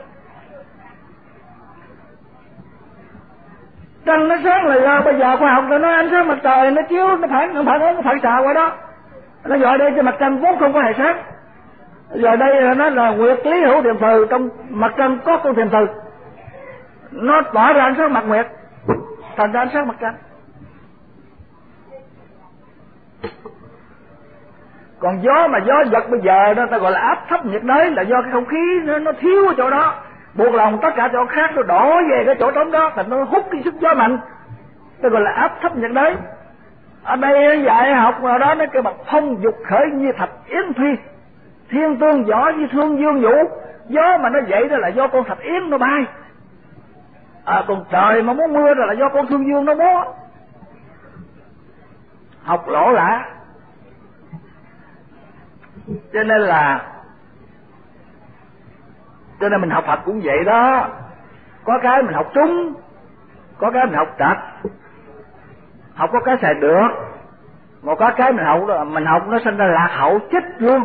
Trăng nó sáng là giờ, bây giờ khoa học nó nói ánh sáng mặt trời nó chiếu nó phản nó phản nó phản xạ qua đó, nó gọi đây trên mặt trăng vốn không có hề sáng. Giờ đây nó là nguyệt lý hữu thiềm thừ, trong mặt trăng có con thiềm thừ, nó tỏa ra ánh sáng mặt nguyệt, thành ra ánh sáng mặt trăng. Còn gió mà gió giật bây giờ đó ta gọi là áp thấp nhiệt đới, là do cái không khí nó, nó thiếu ở chỗ đó, buộc lòng tất cả chỗ khác nó đổ về cái chỗ trống đó, thành nó hút cái sức gió mạnh, ta gọi là áp thấp nhiệt đới. Ở đây dạy học mà đó nó kêu bằng phong dục khởi như thạch yến phi, thiên tương võ như thương dương vũ. Gió mà nó vậy đó là do con thạch yến nó bay. À, còn trời mà muốn mưa là do con thương dương nó múa. Học lỗ lạ. Cho nên là Cho nên mình học Phật cũng vậy đó. Có cái mình học trúng, có cái mình học trật. Học có cái xài được, một có cái mình học mình học nó sinh ra lạc hậu chết luôn.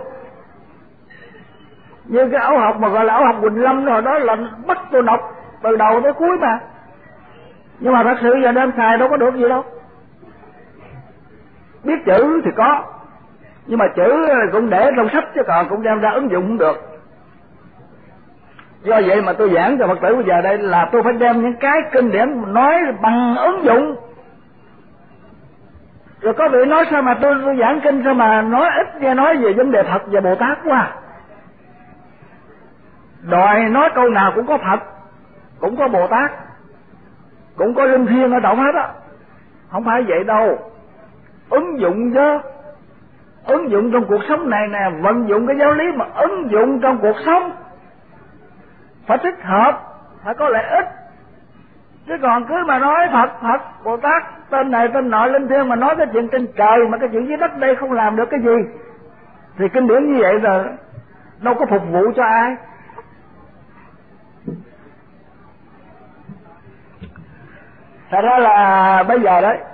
Như cái ấu học mà gọi là ấu học Quỳnh Lâm rồi đó là bắt tôi đọc từ đầu tới cuối mà. Nhưng mà thật sự giờ đem xài đâu có được gì đâu. biết chữ thì có, nhưng mà chữ cũng để trong sách chứ còn cũng đem ra ứng dụng không được. Do vậy mà tôi giảng cho Phật tử bây giờ đây là tôi phải đem những cái kinh điển nói bằng ứng dụng. Rồi có vị nói sao mà tôi, tôi giảng kinh sao mà nói ít nghe nói về vấn đề Phật và Bồ Tát quá. Đòi nói câu nào cũng có Phật, cũng có Bồ Tát, cũng có linh thiêng ở động hết á. Không phải vậy đâu. Ứng dụng chứ, ứng dụng trong cuộc sống này nè, vận dụng cái giáo lý mà ứng dụng trong cuộc sống phải thích hợp, phải có lợi ích. Chứ còn cứ mà nói Phật, Phật, Bồ Tát, tên này tên nọ linh thiêng mà nói cái chuyện trên trời mà cái chuyện dưới đất đây không làm được cái gì, thì kinh điển như vậy rồi đâu có phục vụ cho ai. Thật ra là bây giờ đấy,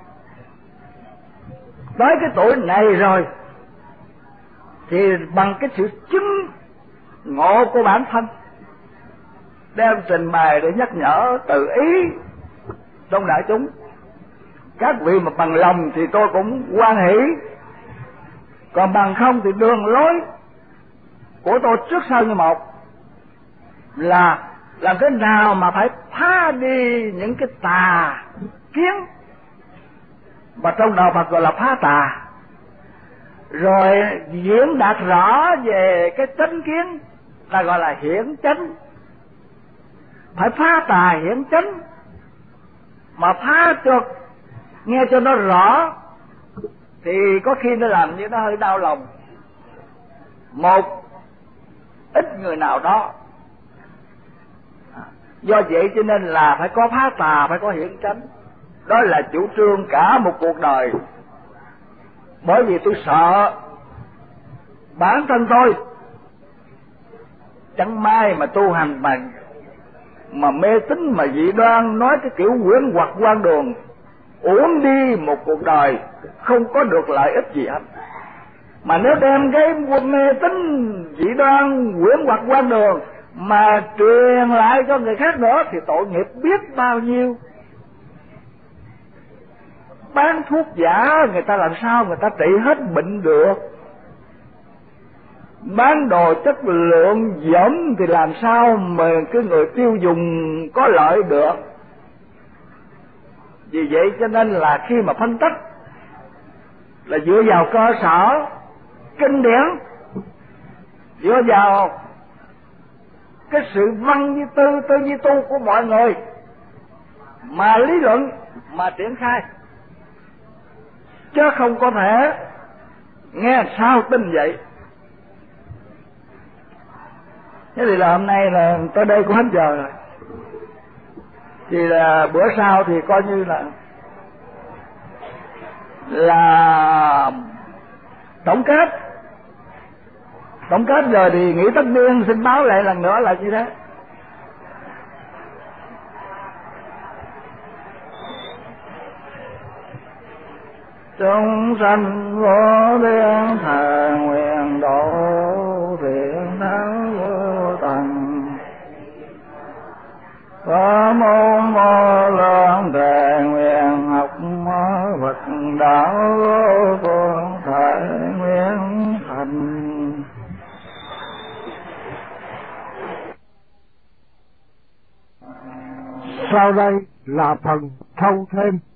tới cái tuổi này rồi thì bằng cái sự chứng ngộ của bản thân đem trình bày để nhắc nhở từ ý trong đại chúng. Các vị mà bằng lòng thì tôi cũng hoan hỷ, còn bằng không thì đường lối của tôi trước sau như một là làm thế nào mà phải phá đi những cái tà kiến, và trong đạo Phật gọi là phá tà, rồi diễn đạt rõ về cái chánh kiến là gọi là hiển chánh. Phải phá tà hiển chánh, mà phá cho nghe cho nó rõ thì có khi nó làm như nó hơi đau lòng một ít người nào đó. Do vậy cho nên là phải có phá tà, phải có hiển chánh. Đó là chủ trương cả một cuộc đời. Bởi vì tôi sợ bản thân tôi chẳng may mà tu hành mà mà mê tín mà dị đoan, nói cái kiểu quyến hoặc quan đường, uổng đi một cuộc đời không có được lợi ích gì hết. Mà nếu đem cái mê tín dị đoan quyến hoặc quan đường mà truyền lại cho người khác nữa thì tội nghiệp biết bao nhiêu. Bán thuốc giả người ta làm sao người ta trị hết bệnh được, bán đồ chất lượng dởm thì làm sao mà cái người tiêu dùng có lợi được. Vì vậy cho nên là khi mà phân tích là dựa vào cơ sở kinh điển, dựa vào cái sự văn như tư, tư như tu của mọi người mà lý luận, mà triển khai, chứ không có thể nghe sao tin vậy. Thế thì là hôm nay là tới đây cũng hết giờ rồi, thì là bữa sau thì coi như là là tổng kết tổng kết rồi thì nghỉ tất niên xin báo lại lần nữa là như thế. Chúng sanh vô biên thề nguyện độ thiện thắng vô tận, có môn vô lượng thề nguyện học Phật đạo vô phương thể nguyện thành. Sau đây là phần thâu thêm